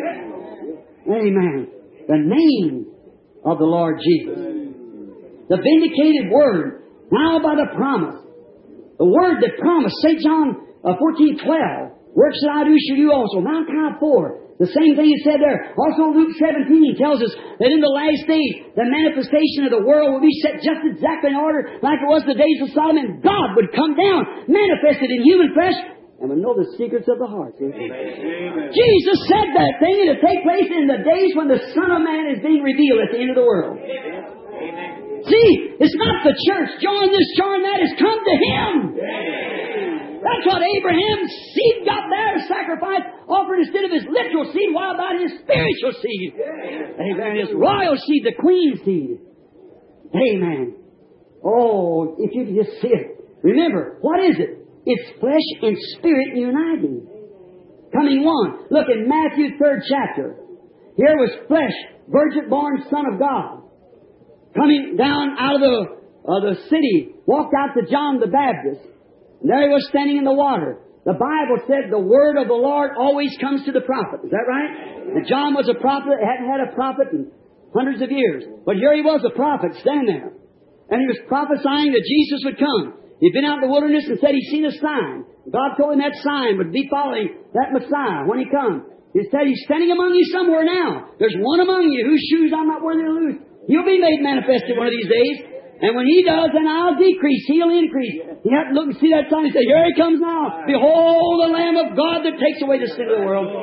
Amen. The name of the Lord Jesus. The vindicated Word. Now by the promise. The Word that promised. Saint John fourteen twelve. Works that I do shall you also. Malachi four. The same thing is said there. Also Luke seventeen tells us that in the last days, the manifestation of the world will be set just exactly in order like it was the days of Solomon. God would come down, manifested in human flesh, and would know the secrets of the heart. See? Jesus said that thing, and it'll take place in the days when the Son of Man is being revealed at the end of the world. Amen. See, it's not the church. Join this, join that. It's come to Him. That's what Abraham's seed got there, sacrifice offered instead of his literal seed. What about his spiritual seed? Amen. His royal seed, the queen's seed. Amen. Oh, if you could just see it. Remember, what is it? It's flesh and spirit uniting. Coming one. Look in Matthew third chapter. Here was flesh, virgin-born Son of God. Coming down out of the, uh, the city, walked out to John the Baptist. And there he was standing in the water. The Bible said the word of the Lord always comes to the prophet. Is that right? And John was a prophet, hadn't had a prophet in hundreds of years. But here he was a prophet standing there. And he was prophesying that Jesus would come. He'd been out in the wilderness and said he'd seen a sign. God told him that sign would be following that Messiah when he comes. He said he's standing among you somewhere now. There's one among you whose shoes I'm not worthy to loose. He'll be made manifested one of these days. And when He does, then I'll decrease. He'll increase. You have to look and see that sign and say, here He comes now. Behold the Lamb of God that takes away the sin of the world.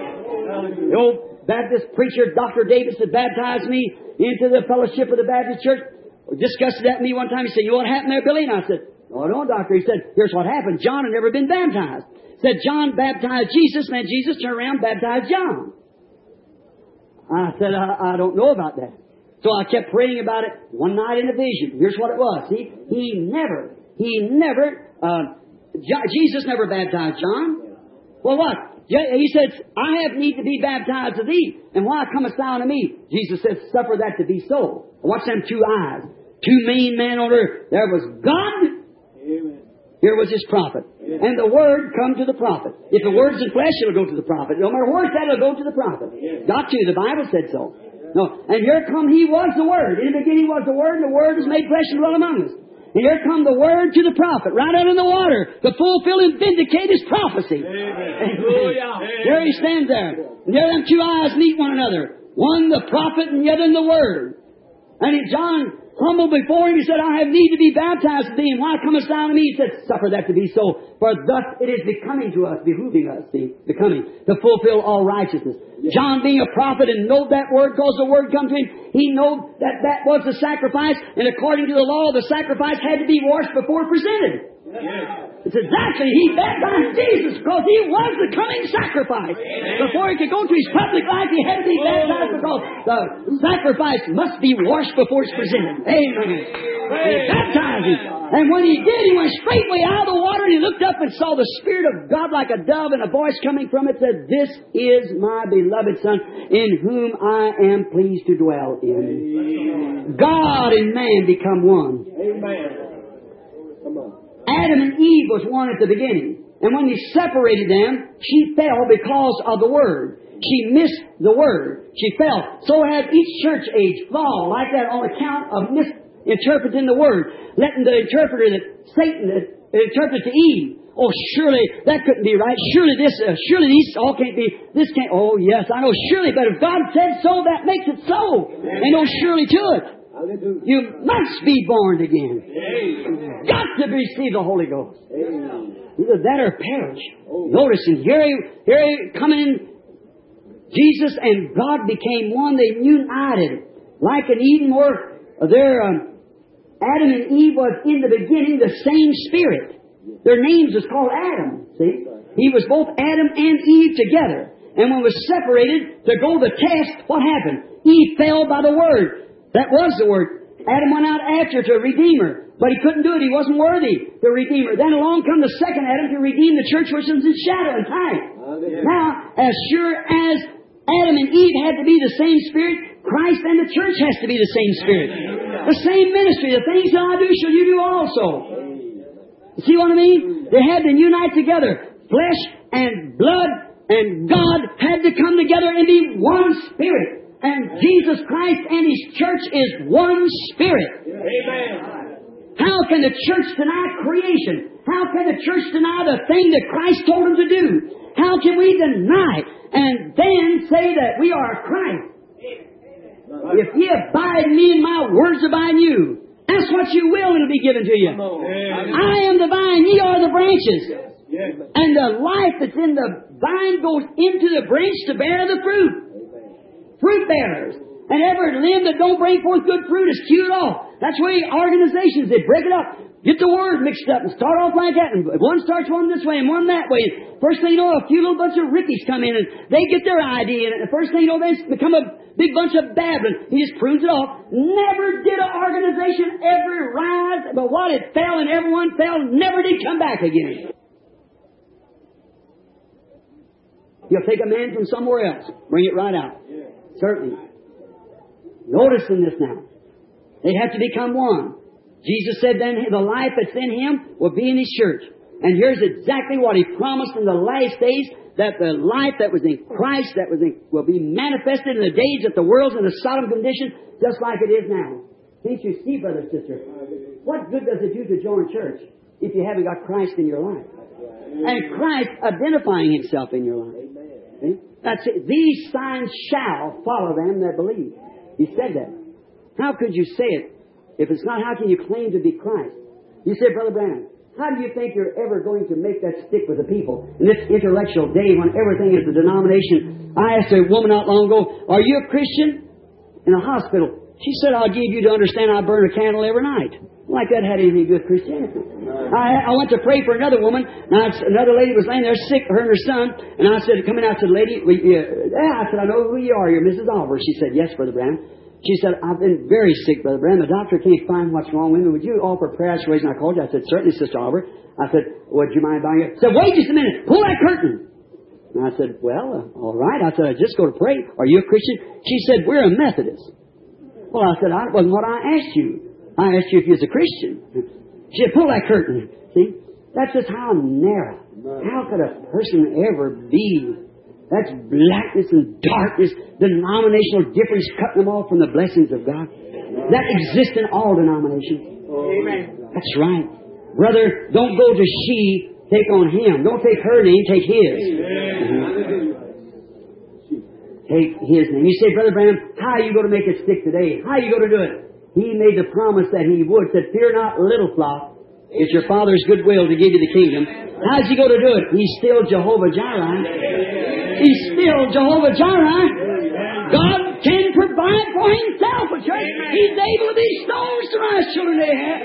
The old Baptist preacher, Doctor Davis, that baptized me into the fellowship of the Baptist Church, discussed that with me one time. He said, you know what happened there, Billy? And I said, no, no, Doctor. He said, here's what happened. John had never been baptized. He said, John baptized Jesus, and then Jesus turned around and baptized John. I said, I, I don't know about that. So I kept praying about it one night in a vision. Here's what it was. See, he never, he never, uh, Jesus never baptized John. Well, what? He says, I have need to be baptized of thee. And why comest thou unto me? Jesus says, suffer that to be so. Watch them two eyes. Two main men on earth. There was God. Amen. Here was His prophet. Amen. And the Word come to the prophet. If the Word's in flesh, it'll go to the prophet. No matter where it's at, it'll go to the prophet. Amen. Got to. The Bible said so. No, and here come He was the Word. In the beginning was the Word, and the Word was made flesh and dwelt among us. And here come the Word to the prophet, right out in the water, to fulfill and vindicate His prophecy. Amen. Amen. There He stands there. And there them two eyes meet one another. One the prophet and the other the Word. And in John humbled before him. He said, I have need to be baptized with thee, and why comest thou to me? He said, suffer that to be so, for thus it is becoming to us, behooving us, see, becoming, to fulfill all righteousness. Yes. John being a prophet and know that word, because the word come to him, he know that that was the sacrifice, and according to the law, the sacrifice had to be washed before presented. Yes. It's exactly, he baptized Jesus because he was the coming sacrifice. Amen. Before he could go to his public life, he had to be baptized because the sacrifice must be washed before it's presented. Amen. He baptized him. And when he did, he went straightway out of the water and he looked up and saw the Spirit of God like a dove, and a voice coming from it said, this is my beloved Son in whom I am pleased to dwell in. God and man become one. Amen. Come on. Adam and Eve was one at the beginning. And when he separated them, she fell because of the Word. She missed the Word. She fell. So has each church age fall like that on account of misinterpreting the Word. Letting the interpreter that Satan interpret to Eve. Oh, surely that couldn't be right. Surely this, uh, surely these all can't be, this can't, oh yes, I know, surely, but if God said so, that makes it so. Ain't no surely to it. You must be born again. You've got to receive the Holy Ghost. Either that or perish. Notice, and here he, here he coming in, Jesus and God became one. They united. Like in Eden where there, um, Adam and Eve was in the beginning the same Spirit. Their names was called Adam. See? He was both Adam and Eve together. And when it was separated to go the test, what happened? Eve fell by the Word. That was the Word. Adam went out after to redeem her, but he couldn't do it. He wasn't worthy to redeem her. Then along come the second Adam to redeem the church, which was in shadow and time. Now, as sure as Adam and Eve had to be the same Spirit, Christ and the church has to be the same Spirit. The same ministry. The things that I do shall you do also. You see what I mean? They had to unite together. Flesh and blood and God had to come together and be one Spirit. And Jesus Christ and His church is one Spirit. Amen. How can the church deny creation? How can the church deny the thing that Christ told them to do? How can we deny and then say that we are Christ? If ye abide in me and my words abide in you, ask what you will and it'll be given to you. I am the vine, ye are the branches. And the life that's in the vine goes into the branch to bear the fruit. Fruit bearers. And every limb that don't bring forth good fruit is hewed off. That's why organizations, they break it up, get the word mixed up and start off like that. And one starts one this way and one that way. First thing you know, a few little bunch of rickies come in and they get their idea. And the first thing you know, they become a big bunch of babbling. He just prunes it off. Never did an organization ever rise, but what, it fell and everyone fell, never did come back again. You'll take a man from somewhere else, bring it right out. Certainly. Notice in this now. They have to become one. Jesus said then the life that's in Him will be in His church. And here's exactly what He promised in the last days, that the life that was in Christ that was in, will be manifested in the days that the world's in a Sodom condition, just like it is now. Can't you see, brother, sister? What good does it do to join church if you haven't got Christ in your life? And Christ identifying Himself in your life. See? That's it. These signs shall follow them that believe. He said that. How could you say it? If it's not, how can you claim to be Christ? You said, Brother Branham, how do you think you're ever going to make that stick with the people in this intellectual day when everything is a denomination? I asked a woman not long ago, are you a Christian? In a hospital. She said, I'll give you to understand I burn a candle every night. Like that had anything to do with Christianity. I, I went to pray for another woman. Now, another lady was laying there sick, her and her son. And I said, come in. I said, lady, we, uh, yeah, I said, I know who you are. You're Missus Oliver. She said, yes, Brother Branham. She said, I've been very sick, Brother Branham. The doctor can't find what's wrong with me. Would you offer prayer? That's the reason I called you. I said, certainly, Sister Oliver. I said, would you mind buying it? She said, wait just a minute. Pull that curtain. And I said, well, uh, all right. I said, I just go to pray. Are you a Christian? She said, we're a Methodist. Well, I said, that wasn't what I asked you. I asked you if you was a Christian. She said, pull that curtain. See? That's just how narrow. How could a person ever be? That's blackness and darkness, denominational difference, cutting them off from the blessings of God. That exists in all denominations. Amen. That's right. Brother, don't go to she, take on him. Don't take her name, take his. Mm-hmm. Take his name. You say, Brother Branham, how are you going to make it stick today? How are you going to do it? He made the promise that He would. Said, fear not, little flock. It's your Father's good will to give you the kingdom. How's He going to do it? He's still Jehovah Jireh. He's still Jehovah Jireh. God can provide for Himself, a church. He's able to these stones to rise children they have.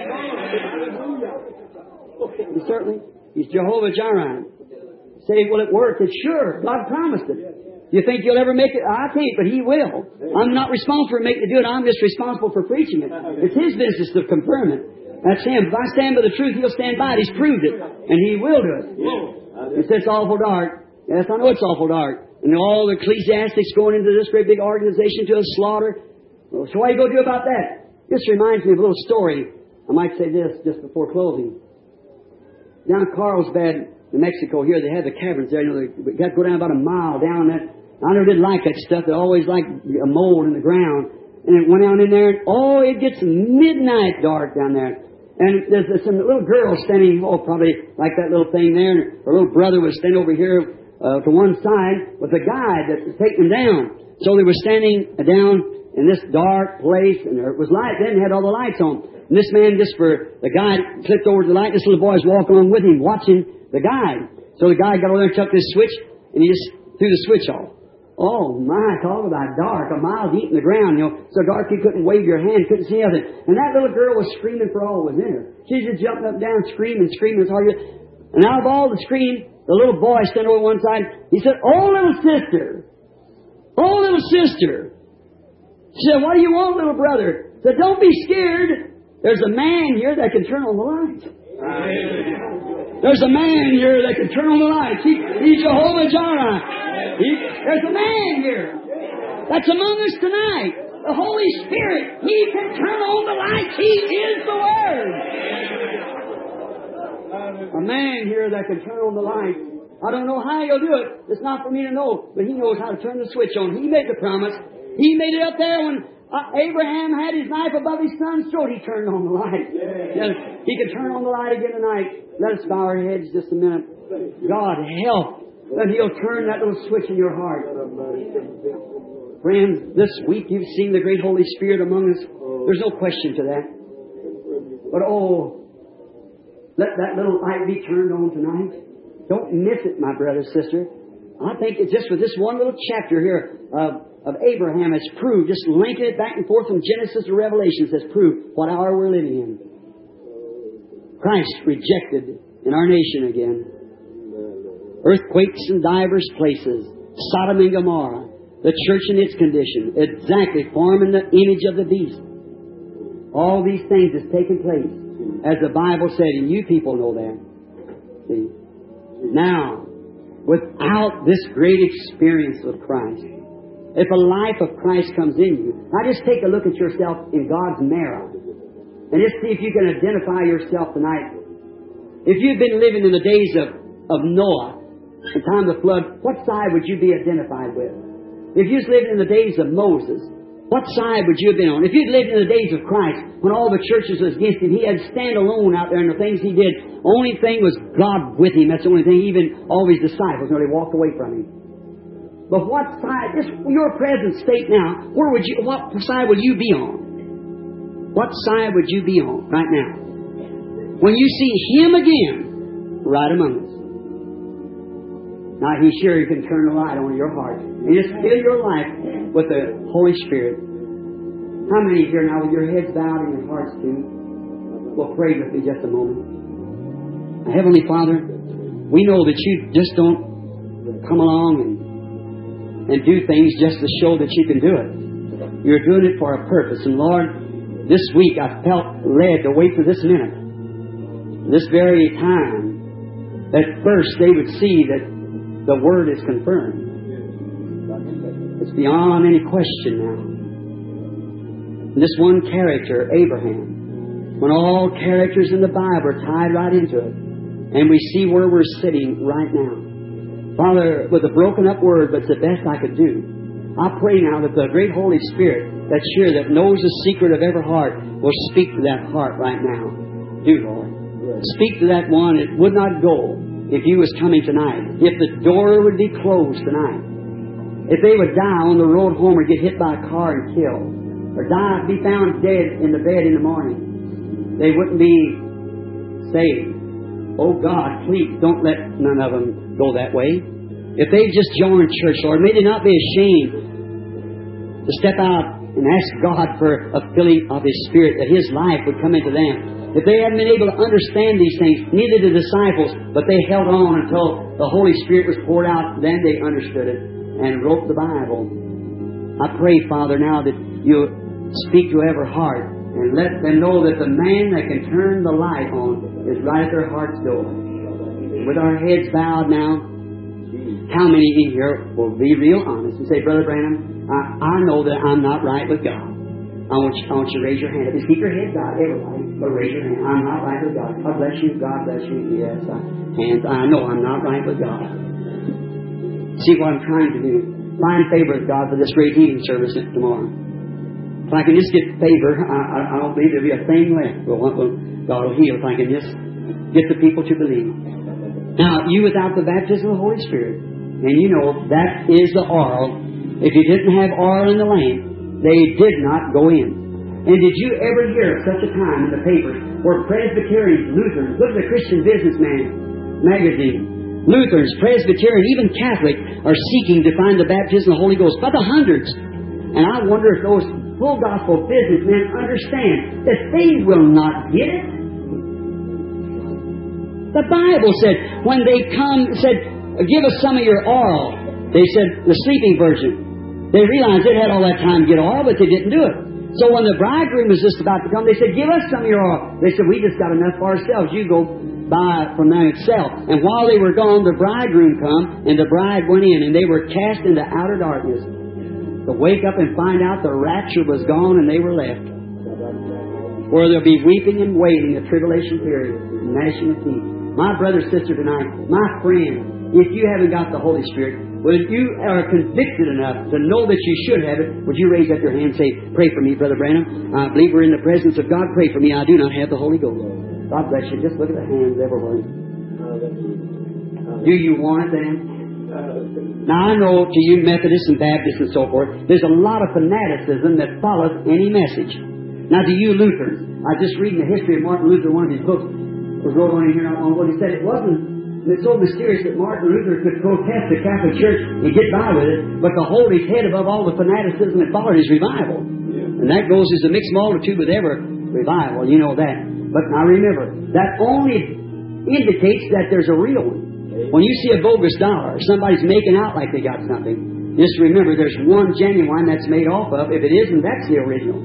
He certainly, He's Jehovah Jireh. Say, will it work? It's sure. God promised it. You think you'll ever make it? I can't, but He will. I'm not responsible for making it do it. I'm just responsible for preaching it. It's His business to confirm it. That's Him. If I stand by the truth, He'll stand by it. He's proved it. And He will do it. He says it's awful dark. Yes, I know it's awful dark. And all the ecclesiastics going into this great big organization to a slaughter. Well, so what do you go do about that? This reminds me of a little story. I might say this just before closing. Down in Carlsbad, New Mexico, here they have the caverns there. You know, they got to go down about a mile down that. I never did like that stuff. They always like a mold in the ground. And it went down in there, and oh, it gets midnight dark down there. And there's, there's some little girl standing, oh, probably like that little thing there. And her little brother was standing over here uh, to one side with a guide that was taking them down. So they were standing down in this dark place, and there was light. Then they had all the lights on. And this man, just for the guide, flipped over to the light. This little boy was walking along with him, watching the guide. So the guide got over there and took this switch, and he just threw the switch off. Oh, my, talk about dark. A mile deep in the ground, you know. So dark you couldn't wave your hand, couldn't see nothing. And that little girl was screaming for all was in her. She just jumping up and down, screaming, screaming as hard as... And out of all the scream, the little boy stood over one side. He said, oh, little sister. Oh, little sister. She said, what do you want, little brother? He said, don't be scared. There's a man here that can turn on the lights. There's a man here that can turn on the lights. He, he's Jehovah Jireh. He, there's a man here that's among us tonight. The Holy Spirit. He can turn on the lights. He is the Word. A man here that can turn on the lights. I don't know how He'll do it. It's not for me to know. But He knows how to turn the switch on. He made the promise. He made it up there when uh, Abraham had his knife above his son's throat. He turned on the light. Yes, He can turn on the light again tonight. Let us bow our heads just a minute. God, help. That He'll turn that little switch in your heart. Friends, this week you've seen the great Holy Spirit among us. There's no question to that. But oh, let that little light be turned on tonight. Don't miss it, my brother, sister. I think it's just with this one little chapter here of, of Abraham has proved, just linking it back and forth from Genesis to Revelation, has proved what hour we're living in. Christ rejected in our nation again. Earthquakes in divers places. Sodom and Gomorrah. The church in its condition. Exactly forming the image of the beast. All these things has taken place. As the Bible said, and you people know that. See? Now, without this great experience of Christ, if a life of Christ comes in you, now just take a look at yourself in God's mirror. And just see if you can identify yourself tonight. If you've been living in the days of, of Noah, the time of the flood, what side would you be identified with? If you was living in the days of Moses, what side would you have been on? If you'd lived in the days of Christ, when all the churches was against Him, He had to stand alone out there in the things He did. Only thing was God with Him. That's the only thing. Even all His disciples, when they walked away from Him. But what side, this, your present state now, where would you, what side would you be on? What side would you be on right now? When you see Him again, right among us. Now He's sure He can turn the light on your heart and just fill your life with the Holy Spirit. How many here now with your heads bowed and your hearts too will pray with me just a moment? Now, Heavenly Father, we know that You just don't come along and, and do things just to show that You can do it. You're doing it for a purpose. And Lord, this week I felt led to wait for this minute, this very time, that first they would see that the Word is confirmed. It's beyond any question now. And this one character, Abraham, when all characters in the Bible are tied right into it, and we see where we're sitting right now. Father, with a broken up word, but it's the best I could do, I pray now that the great Holy Spirit that's here, that knows the secret of every heart, will speak to that heart right now. Do, Lord. Speak to that one that would not go if You was coming tonight. If the door would be closed tonight. If they would die on the road home or get hit by a car and killed. or die, be found dead in the bed in the morning, they wouldn't be saved. Oh God, please don't let none of them go that way. If they just joined church, Lord, may they not be ashamed to step out and ask God for a filling of His Spirit, that His life would come into them. If they hadn't been able to understand these things, neither the disciples, but they held on until the Holy Spirit was poured out, then they understood it and wrote the Bible. I pray, Father, now that You'll speak to every heart and let them know that the man that can turn the light on is right at their heart's door. With our heads bowed now, how many in here will be real honest and say, Brother Branham, I, I know that I'm not right with God. I want you, I want you to raise your hand. Just keep your head bowed, everybody, but raise your hand. I'm not right with God. God bless you. God bless you. Yes, I, hands. I know I'm not right with God. See what I'm trying to do. Find favor with God for this great healing service tomorrow. If I can just get favor, I, I, I don't believe there'll be a thing left. Well, God will heal if I can just get the people to believe. Now, you without the baptism of the Holy Spirit, and you know that is the oil. If you didn't have oil in the lamp, they did not go in. And did you ever hear of such a time in the papers where Presbyterians, Lutherans, look at the Christian Businessman magazine, Lutherans, Presbyterians, even Catholic are seeking to find the baptism of the Holy Ghost by the hundreds. And I wonder if those full gospel businessmen understand that they will not get it. The Bible said when they come, said, give us some of your oil. They said, the sleeping virgin. They realized they had all that time to get oil, but they didn't do it. So when the bridegroom was just about to come, they said, give us some of your oil. They said, we just got enough for ourselves. You go buy it from them itself. And while they were gone, the bridegroom come, and the bride went in, and they were cast into outer darkness. To wake up and find out the rapture was gone and they were left. Where there'll be weeping and wailing, a tribulation period, gnashing of teeth. My brother, sister tonight, my friend, if you haven't got the Holy Spirit, well, if you are convicted enough to know that you should have it, would you raise up your hand and say, pray for me, Brother Branham? I believe we're in the presence of God. Pray for me. I do not have the Holy Ghost. God bless you. Just look at the hands everywhere. Do you want it then? Now, I know to you Methodists and Baptists and so forth, there's a lot of fanaticism that follows any message. Now, to you Lutherans, I was just reading the history of Martin Luther, one of his books was wrote on here not long ago. He said it wasn't it's so mysterious that Martin Luther could protest the Catholic Church and get by with it, but to hold his head above all the fanaticism that followed his revival. Yeah. And that goes as a mixed multitude with every revival, you know that. But now remember, that only indicates that there's a real one. When you see a bogus dollar, somebody's making out like they got something, just remember there's one genuine that's made off of. If it isn't, that's the original.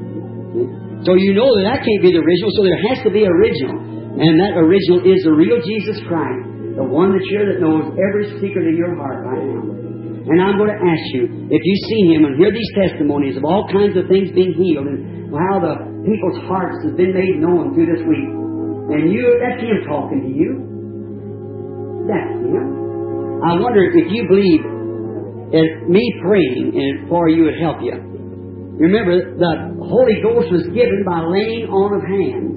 So you know that that can't be the original, so there has to be original. And that original is the real Jesus Christ, the one that's here that knows every secret of your heart right now. And I'm going to ask you, if you see Him and hear these testimonies of all kinds of things being healed and how the people's hearts have been made known through this week, and you, that's Him talking to you. That's Him. I wonder if you believe that me praying and for you would help you. Remember, the Holy Ghost was given by laying on of hands.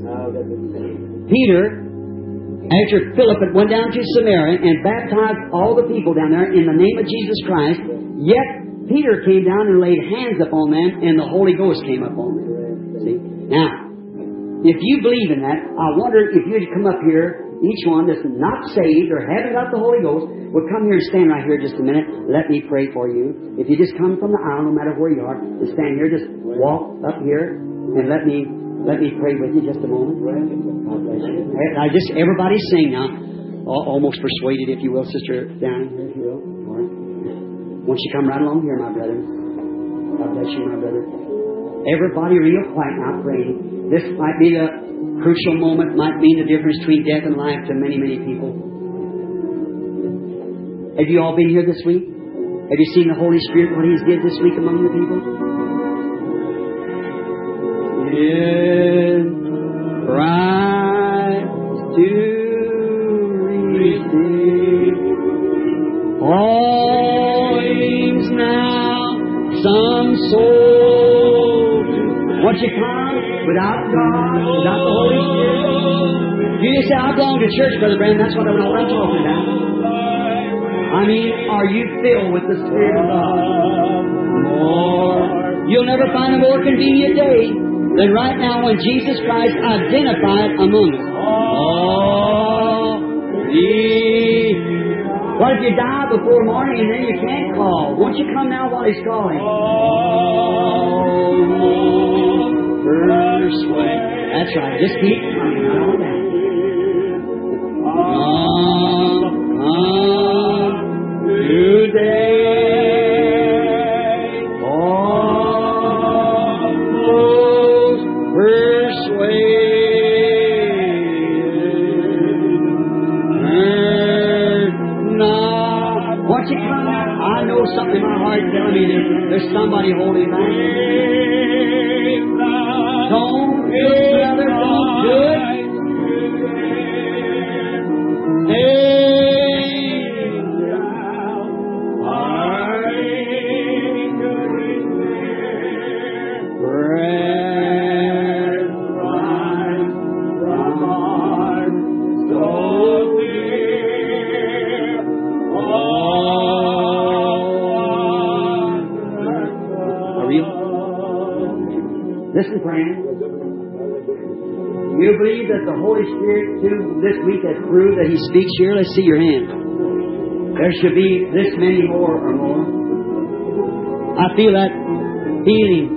Peter, after Philip had went down to Samaria and baptized all the people down there in the name of Jesus Christ, yet Peter came down and laid hands upon them and the Holy Ghost came upon them. See? Now, if you believe in that, I wonder if you'd come up here, each one that's not saved or haven't got the Holy Ghost, would come here and stand right here just a minute. Let me pray for you. If you just come from the aisle, no matter where you are, just stand here, just walk up here and let me let me pray with you just a moment. God bless you. I just everybody sing now. Almost persuaded, if you will, Sister down here, if you will. All right. Won't you come right along here, my brother? God bless you, my brother. Everybody real quiet now praying. This might be the crucial moment, might mean the difference between death and life to many, many people. Have you all been here this week? Have you seen the Holy Spirit, what He's did this week among the people? In Christ to receive all things now, some soul. Once you come without God, without the Holy Spirit, you just say, I belong to church, Brother Brandon. That's what I'm talking about. I mean, are you filled with the Spirit of God? More You'll never find a more convenient day than right now when Jesus Christ identified among us. Oh, thee. What if you die before morning and then you can't call? Won't you come now while He's calling? Oh, first way. That's right. Just keep coming. I don't doubt. Come, come today. All those persuaded. Turn not. Won't you come now? I know something in my heart telling me there's, there's somebody holding back. Don't do it, brother. Don't do it. Listen, friend. You believe that the Holy Spirit too this week has proved that He speaks here? Let's see your hand. There should be this many more or more. I feel that healing.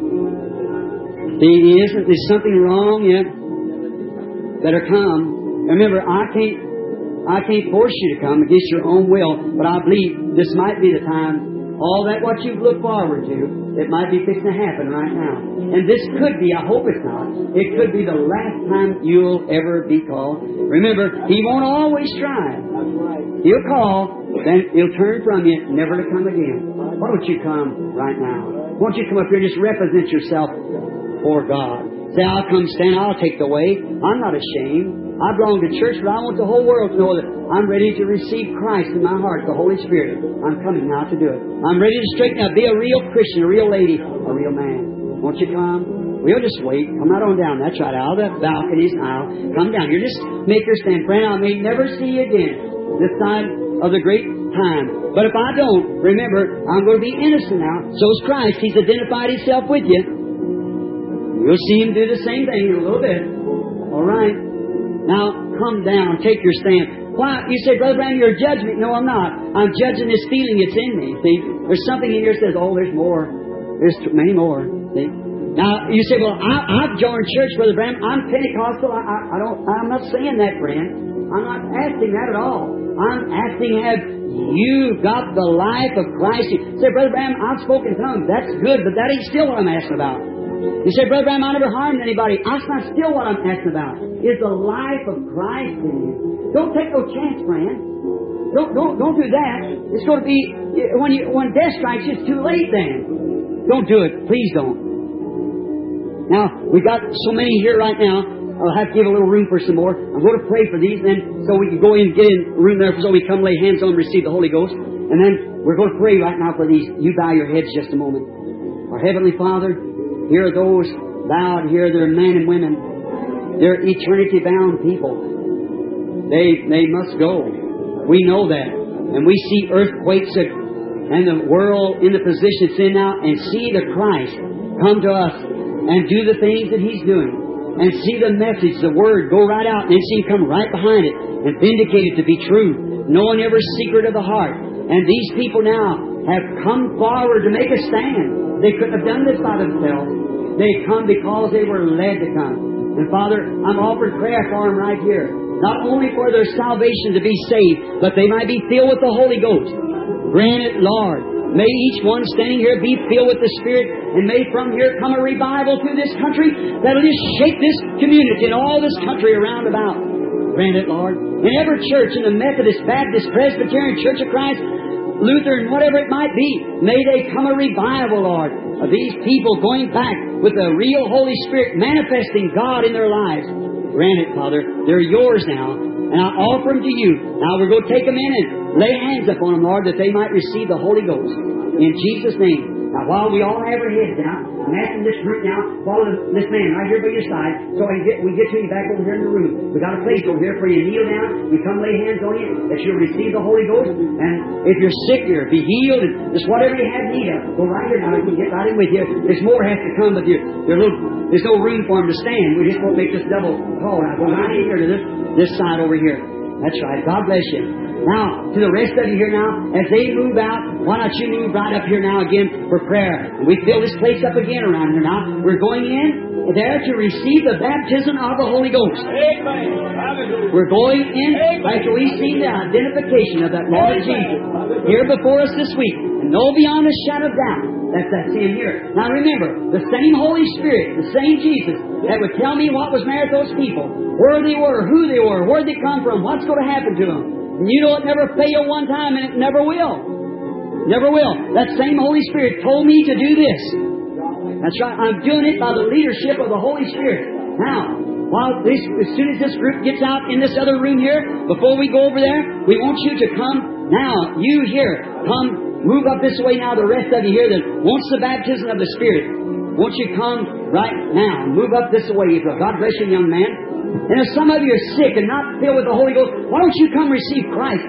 See, isn't there something wrong yet? Better come. Remember, I can't I can't force you to come against your own will, but I believe this might be the time. All that what you've looked forward to, it might be fixing to happen right now. And this could be, I hope it's not, it could be the last time you'll ever be called. Remember, He won't always try. He'll call, then He'll turn from you, never to come again. Why don't you come right now? Why don't you come up here and just represent yourself for God? Say, I'll come stand, I'll take the way. I'm not ashamed. I belong to church, but I want the whole world to know that I'm ready to receive Christ in my heart, the Holy Spirit. I'm coming now to do it. I'm ready to straighten up, be a real Christian, a real lady, a real man. Won't you come? We'll just wait. Come right on down. That's right, out of the balconies aisle. Come down here. Just make your stand. Friend, I may never see you again this side of the great time. But if I don't, remember, I'm going to be innocent now. So is Christ. He's identified Himself with you. You'll see Him do the same thing in a little bit. All right. Now, come down, take your stand. Why? You say, Brother Branham, you're judging me. No, I'm not. I'm judging this feeling that's in me. See, there's something in here that says, oh, there's more. There's many more. See? Now, you say, well, I, I've joined church, Brother Branham. I'm Pentecostal. I, I, I don't, I'm not saying that, friend. I'm not asking that at all. I'm asking, have you got the life of Christ? You say, Brother Branham, I've spoken tongues. That's good, but that ain't still what I'm asking about. You say, Brother Branham, I never harmed anybody. That's not still what I'm asking about. Is the life of Christ in you? Don't take no chance, friend. Don't don't don't do that. It's going to be when you when death strikes you, it's too late. Then don't do it. Please don't. Now we got so many here right now. I'll have to give a little room for some more. I'm going to pray for these, and then so we can go in and get in room there, so we come lay hands on them and receive the Holy Ghost, and then we're going to pray right now for these. You bow your heads just a moment. Our Heavenly Father, here are those bowed here. They're men and women. They're eternity-bound people. They they must go. We know that. And we see earthquakes and the world in the position it's in now, and see the Christ come to us and do the things that He's doing. And see the message, the Word, go right out and see Him come right behind it and vindicate it to be true, knowing every secret of the heart. And these people now have come forward to make a stand. They couldn't have done this by themselves. They come because they were led to come. And Father, I'm offering prayer for them right here. Not only for their salvation to be saved, but they might be filled with the Holy Ghost. Grant it, Lord. May each one standing here be filled with the Spirit, and may from here come a revival to this country that'll just shake this community and all this country around about. Grant it, Lord. In every church, in the Methodist, Baptist, Presbyterian, Church of Christ, Lutheran, whatever it might be, may they come a revival, Lord, of these people going back with the real Holy Spirit manifesting God in their lives. Grant it, Father. They're yours now, and I offer them to you. Now we're going to take them in and lay hands upon them, Lord, that they might receive the Holy Ghost. In Jesus' name. Now, while we all have our heads down, I'm asking this group now, follow this man right here by your side, so I can get, we get to you back over here in the room. We got a place over here for you to kneel down. We come lay hands on you, that you'll receive the Holy Ghost. And if you're sick here, be healed, and just whatever you have need of, go right here now. We can get right in with you. There's more has to come, but you're, you're a little, there's no room for them to stand. We just won't make this double call. Now, go right in here to this, this side over here. That's right. God bless you. Now, to the rest of you here now, as they move out, why not you move right up here now again for prayer? And we fill this place up again around here now. We're going in there to receive the baptism of the Holy Ghost. Amen. We're going in after we see the identification of that Lord Jesus here before us this week. And know beyond a shadow of doubt that's that sin here. Now remember, the same Holy Spirit, the same Jesus that would tell me what was married those people, where they were, who they were, where they come from, what's going to happen to them. And you know it never failed one time, and it never will. Never will. That same Holy Spirit told me to do this. That's right. I'm doing it by the leadership of the Holy Spirit. Now, while this, as soon as this group gets out in this other room here, before we go over there, we want you to come now. You here, come, move up this way now. The rest of you here that wants the baptism of the Spirit, won't you come right now? Move up this way. God bless you, young man. And if some of you are sick and not filled with the Holy Ghost, why don't you come receive Christ?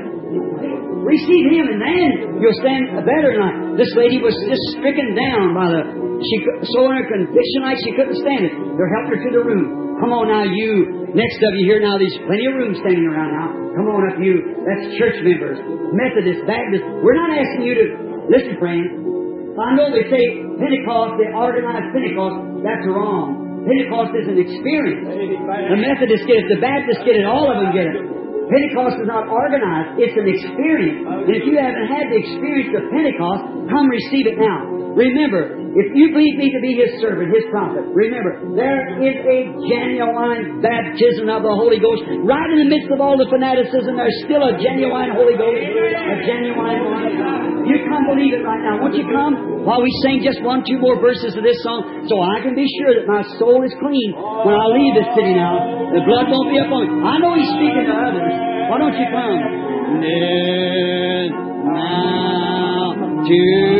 Receive Him, and then you'll stand better tonight. This lady was just stricken down by the... She so in her conviction like she couldn't stand it. They helped her to the room. Come on now, you. Next of you here now, there's plenty of room standing around now. Come on up, you. That's church members, Methodist, Baptist. We're not asking you to... Listen, friend. I know they say Pentecost, they organize Pentecost. That's wrong. Pentecost is an experience. The Methodists get it, the Baptists get it, all of them get it. Pentecost is not organized, it's an experience. And if you haven't had the experience of Pentecost, come receive it now. Remember, if you believe me to be His servant, His prophet, remember, there is a genuine baptism of the Holy Ghost. Right in the midst of all the fanaticism, there's still a genuine Holy Ghost. A genuine one. You come believe it right now. Won't you come while we sing just one, two more verses of this song, so I can be sure that my soul is clean when I leave this city now. The blood won't be upon me. I know He's speaking to others. Why don't you come? Then, now, to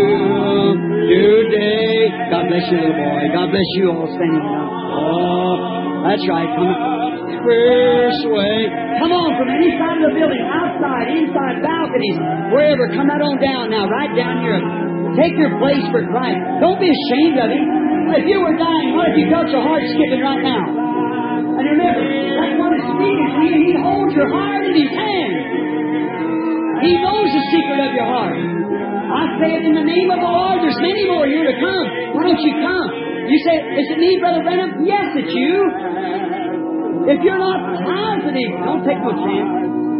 today. God bless you, little boy. God bless you all standing now. Oh, that's right. Come on. First way. Come on from any side of the building, outside, inside, balconies, wherever. Come right on down now, right down here. Take your place for Christ. Don't be ashamed of Him. If you were dying, what if you felt your heart skipping right now? And remember, that's what is speaking to you. He holds your heart in His hand. He knows the secret of your heart. I say it in the name of the Lord. There's many more here to come. Why don't you come? You say, is it me, Brother Branham? Yes, it's you. If you're not positive, don't take no chance.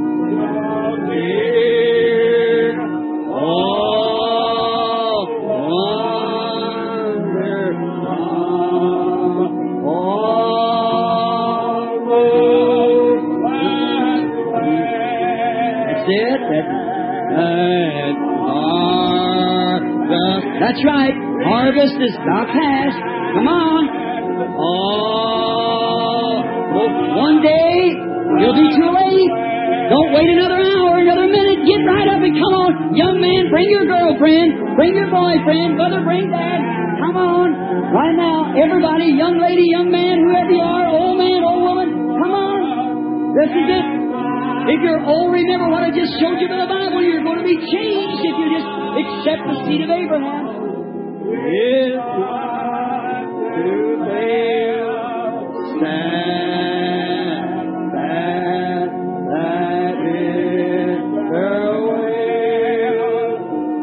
Oh, That's it. That's, harvest. That's right. Harvest is about past. Come on. Oh, well, one day you'll be too late. Don't wait another hour, another minute. Get right up and come on. Young man, bring your girlfriend. Bring your boyfriend. Brother, bring dad. Come on. Right now, everybody, young lady, young man, whoever you are, old man, old woman, come on. This is it. If you're old, remember what I just showed you in the Bible. You're going to be changed if you just accept the seed of Abraham. Is to stand that that is the will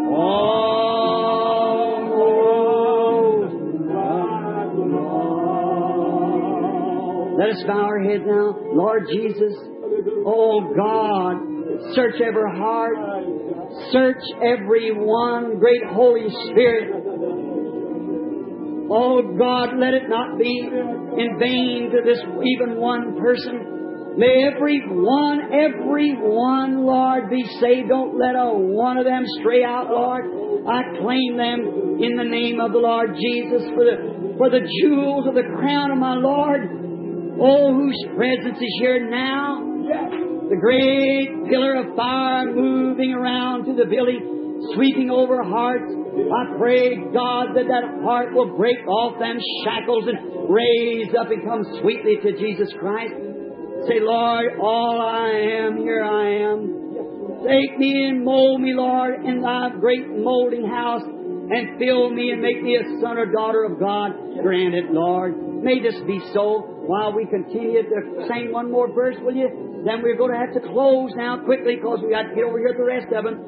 almost. Let us bow our heads now. Lord Jesus, oh God, search every heart, search every one, great Holy Spirit. Oh God, let it not be in vain to this even one person. May every one, every one, Lord, be saved. Don't let a one of them stray out, Lord. I claim them in the name of the Lord Jesus for the, for the jewels of the crown of my Lord. Oh, whose presence is here now. The great pillar of fire moving around to the building. sweeping over hearts. I pray, God, that that heart will break off them shackles and raise up and come sweetly to Jesus Christ. Say, Lord, all I am, here I am. Take me and mold me, Lord, in Thy great molding house, and fill me and make me a son or daughter of God. Grant it, Lord. May this be so. While we continue to sing one more verse, will you? Then we're going to have to close now quickly because we got to get over here at the rest of them.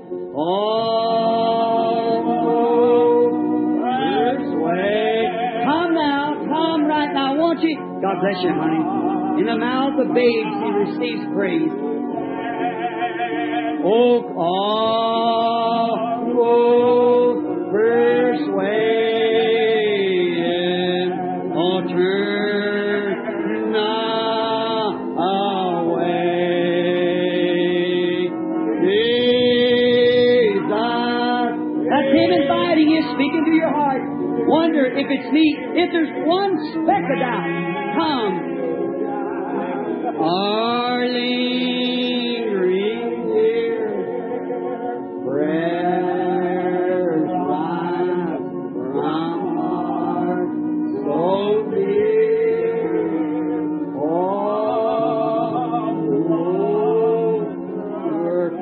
Oh, this way. Come now, come right now, won't you? God bless you, honey. In the mouth of babes, He receives praise. Oh, oh, oh, persuade, oh, turn not away. Jesus, that's Him inviting you, speaking to your heart. Wonder if it's me, if there's one speck of doubt, come. Our lingering dear, prayers rise from heart so dear. Oh, Lord,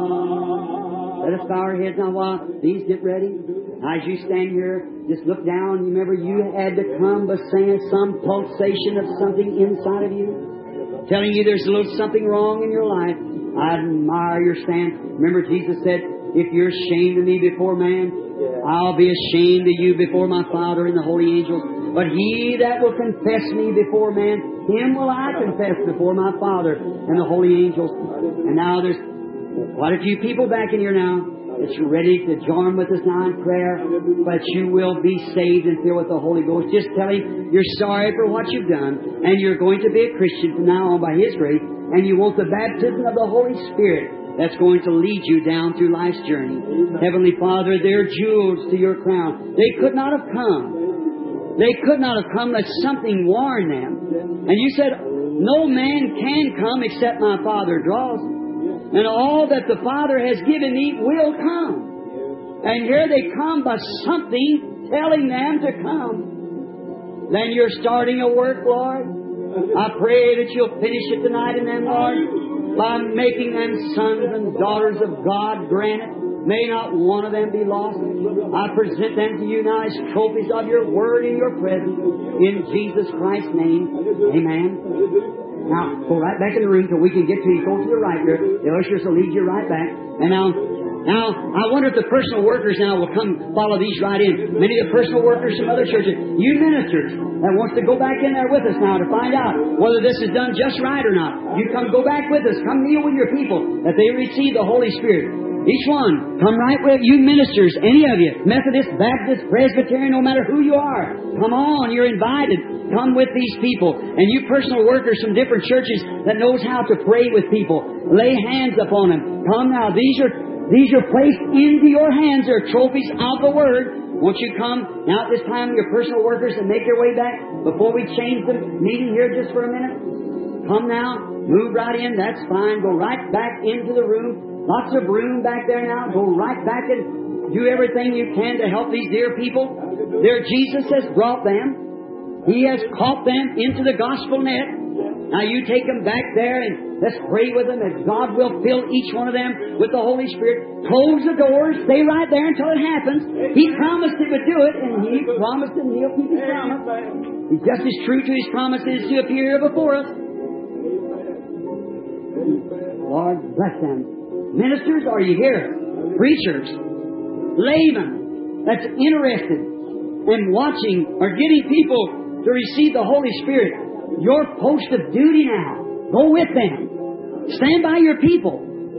come. Let us bow our heads now while these get ready. As you stand here, just look down. Remember, you had to come by saying some pulsation of something inside of you, telling you there's a little something wrong in your life. I admire your stand. Remember, Jesus said, if you're ashamed of me before man, I'll be ashamed of you before my Father and the holy angels. But he that will confess me before man, him will I confess before my Father and the holy angels. And now there's quite a few people back in here now that's ready to join with us now in prayer, but you will be saved and filled with the Holy Ghost. Just tell Him you're sorry for what you've done, and you're going to be a Christian from now on by His grace, and you want the baptism of the Holy Spirit that's going to lead you down through life's journey. Heavenly Father, they're jewels to your crown. They could not have come. They could not have come unless something warned them. And you said, no man can come except my Father draws. And all that the Father has given me will come. And here they come by something telling them to come. Then you're starting a work, Lord. I pray that you'll finish it tonight in them, Lord, by making them sons and daughters of God. Grant it. May not one of them be lost. I present them to you now as trophies of your word in your presence. In Jesus Christ's name, amen. Now, go right back in the room till we can get to you. Go to the right here. The ushers will lead you right back. And now, now, I wonder if the personal workers now will come follow these right in. Many of the personal workers from other churches, you ministers that wants to go back in there with us now to find out whether this is done just right or not. You come go back with us. Come kneel with your people that they receive the Holy Spirit. Each one, come right with you ministers, any of you, Methodist, Baptist, Presbyterian, no matter who you are. Come on, you're invited. Come with these people. And you personal workers from different churches that knows how to pray with people. Lay hands upon them. Come now, these are these are placed into your hands. They're trophies of the Word. Won't you come now at this time, your personal workers, and make your way back before we change the meeting here just for a minute? Come now, move right in. That's fine. Go right back into the room. Lots of room back there now. Go right back and do everything you can to help these dear people. There Jesus has brought them. He has caught them into the gospel net. Now you take them back there and let's pray with them that God will fill each one of them with the Holy Spirit. Close the doors. Stay right there until it happens. He promised He would do it, and He promised and He'll keep His promise. He's just as true to His promises to appear before us. Lord, bless them. Ministers, are you here? Preachers, laymen that's interested in watching or getting people to receive the Holy Spirit. Your post of duty now. Go with them. Stand by your people.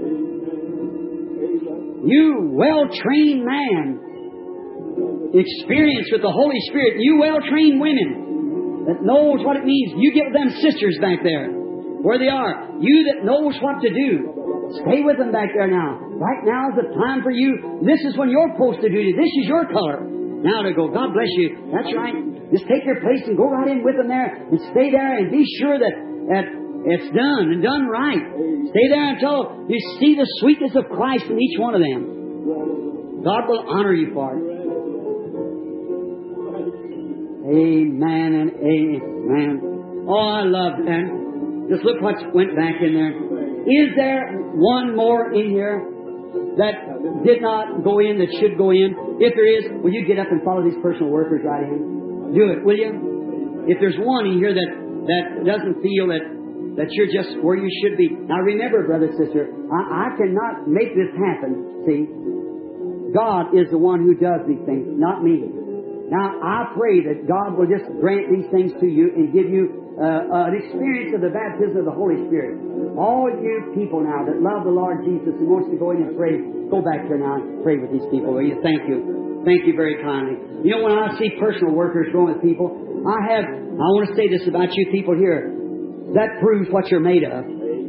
You well-trained man, experienced with the Holy Spirit, you well-trained women that knows what it means. You get them sisters back there where they are. You that knows what to do. Stay with them back there now. Right now is the time for you. This is when you're supposed to do it. This is your color. Now to go, God bless you. That's right. Just take your place and go right in with them there and stay there and be sure that, that it's done and done right. Stay there until you see the sweetness of Christ in each one of them. God will honor you for it. Amen and amen. Oh, I love that. Just look what went back in there. Is there one more in here that did not go in that should go in? If there is, will you get up and follow these personal workers right in? Do it, will you? If there's one in here that, that doesn't feel that, that you're just where you should be. Now remember, brother, sister, I, I cannot make this happen. See? God is the one who does these things, not me. Now, I pray that God will just grant these things to you and give you uh, an experience of the baptism of the Holy Spirit. All you people now that love the Lord Jesus and wants to go in and pray, go back there now and pray with these people, will you? Thank you. Thank you very kindly. You know, when I see personal workers going with people, I have, I want to say this about you people here. That proves what you're made of.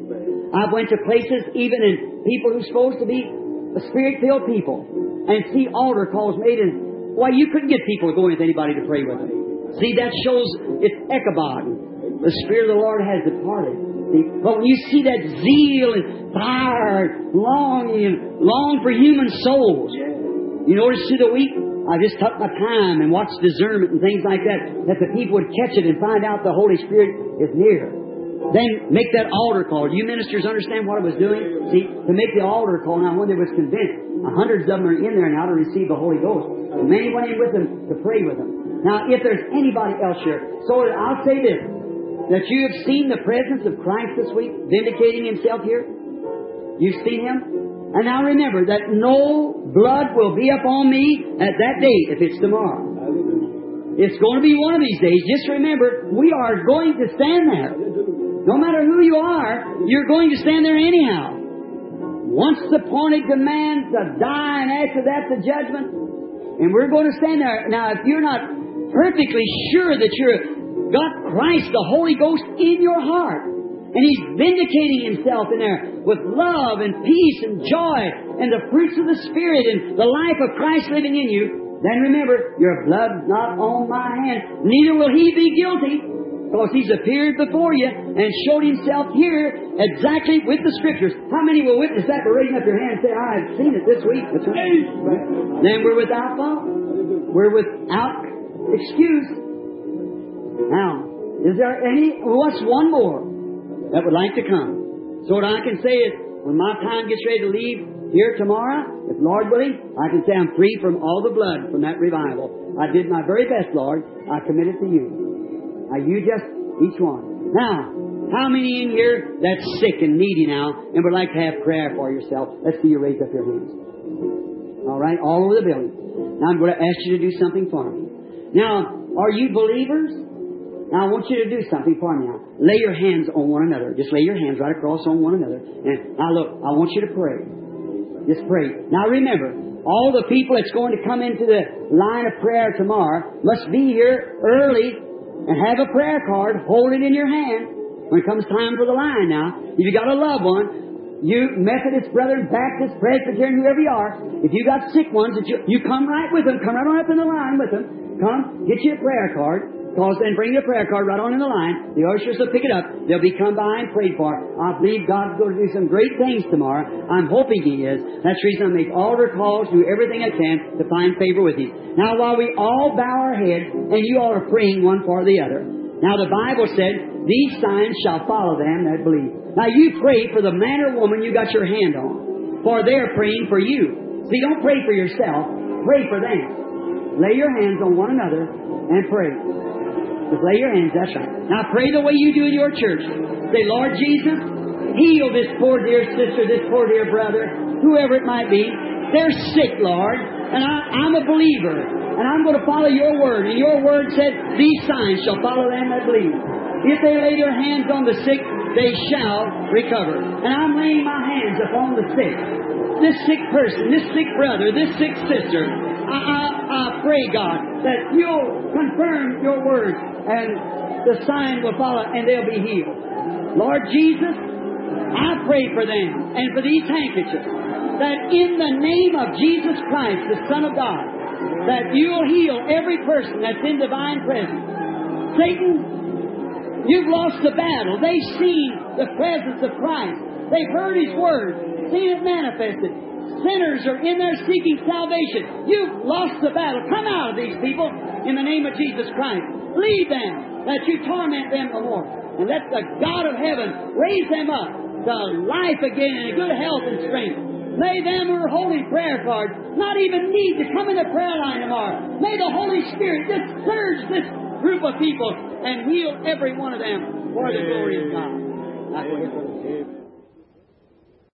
I went to places, even in people who're supposed to be Spirit-filled people, and see altar calls made in. Why, you couldn't get people to go with anybody to pray with them. See, that shows it's Ichabod. The Spirit of the Lord has departed. See? But when you see that zeal and fire, longing, and long for human souls, you notice through the week, I just took my time and watched discernment and things like that, that the people would catch it and find out the Holy Spirit is near. Then make that altar call. Do you ministers understand what I was doing? See, to make the altar call, now when they was convinced, hundreds of them are in there now to receive the Holy Ghost. And many went in with them to pray with them. Now, if there's anybody else here, so I'll say this, that you have seen the presence of Christ this week, vindicating Himself here. You've seen Him. And now remember that no blood will be upon me at that day, if it's tomorrow. It's going to be one of these days. Just remember, we are going to stand there. No matter who you are, you're going to stand there anyhow. Once appointed to man to die, and after that the judgment. And we're going to stand there. Now, if you're not perfectly sure that you've got Christ, the Holy Ghost, in your heart, and He's vindicating Himself in there with love and peace and joy and the fruits of the Spirit and the life of Christ living in you, then remember, your blood's not on my hand. Neither will He be guilty. Because He's appeared before you and showed Himself here exactly with the Scriptures. How many will witness that by raising up your hand and say, I've seen it this week? That's right. Then we're without fault. We're without excuse. Now, is there any, what's one more that would like to come? So what I can say is, when my time gets ready to leave here tomorrow, if Lord willing, I can say I'm free from all the blood from that revival. I did my very best, Lord. I committed to You. Now, you just, each one. Now, how many in here that's sick and needy now and would like to have prayer for yourself? Let's see you raise up your hands. All right, all over the building. Now, I'm going to ask you to do something for me. Now, are you believers? Now, I want you to do something for me now. Lay your hands on one another. Just lay your hands right across on one another. And now, look, I want you to pray. Just pray. Now, remember, all the people that's going to come into the line of prayer tomorrow must be here early and have a prayer card, hold it in your hand when it comes time for the line now. If you got a loved one, you Methodist, Brethren, Baptist, Presbyterian, whoever you are, if you got sick ones, that you, you come right with them, come right on up in the line with them. Come, get you a prayer card, cause and bring your prayer card right on in the line. The ushers will pick it up. They'll be come by and prayed for. I believe God's going to do some great things tomorrow. I'm hoping He is. That's the reason I make altar calls, do everything I can to find favor with you. Now, while we all bow our heads, and you all are praying one for the other. Now, the Bible said, these signs shall follow them that believe. Now, you pray for the man or woman you got your hand on, for they're praying for you. See, don't pray for yourself. Pray for them. Lay your hands on one another and pray. Just lay your hands, that's right. Now pray the way you do in your church. Say, Lord Jesus, heal this poor dear sister, this poor dear brother, whoever it might be. They're sick, Lord, and I, I'm a believer, and I'm going to follow Your word. And Your word said, these signs shall follow them that believe. If they lay their hands on the sick, they shall recover. And I'm laying my hands upon the sick. This sick person, this sick brother, this sick sister. I, I, I pray, God, that You'll confirm Your word and the sign will follow and they'll be healed. Lord Jesus, I pray for them and for these handkerchiefs that in the name of Jesus Christ, the Son of God, that You'll heal every person that's in divine presence. Satan, you've lost the battle. They've seen the presence of Christ. They've heard His word, seen it manifested. Sinners are in there seeking salvation. You've lost the battle. Come out of these people in the name of Jesus Christ. Leave them, that you torment them no more. And let the God of heaven raise them up to life again and good health and strength. May them who are holding prayer cards not even need to come in the prayer line tomorrow. May the Holy Spirit just surge this group of people and heal every one of them for the glory of God.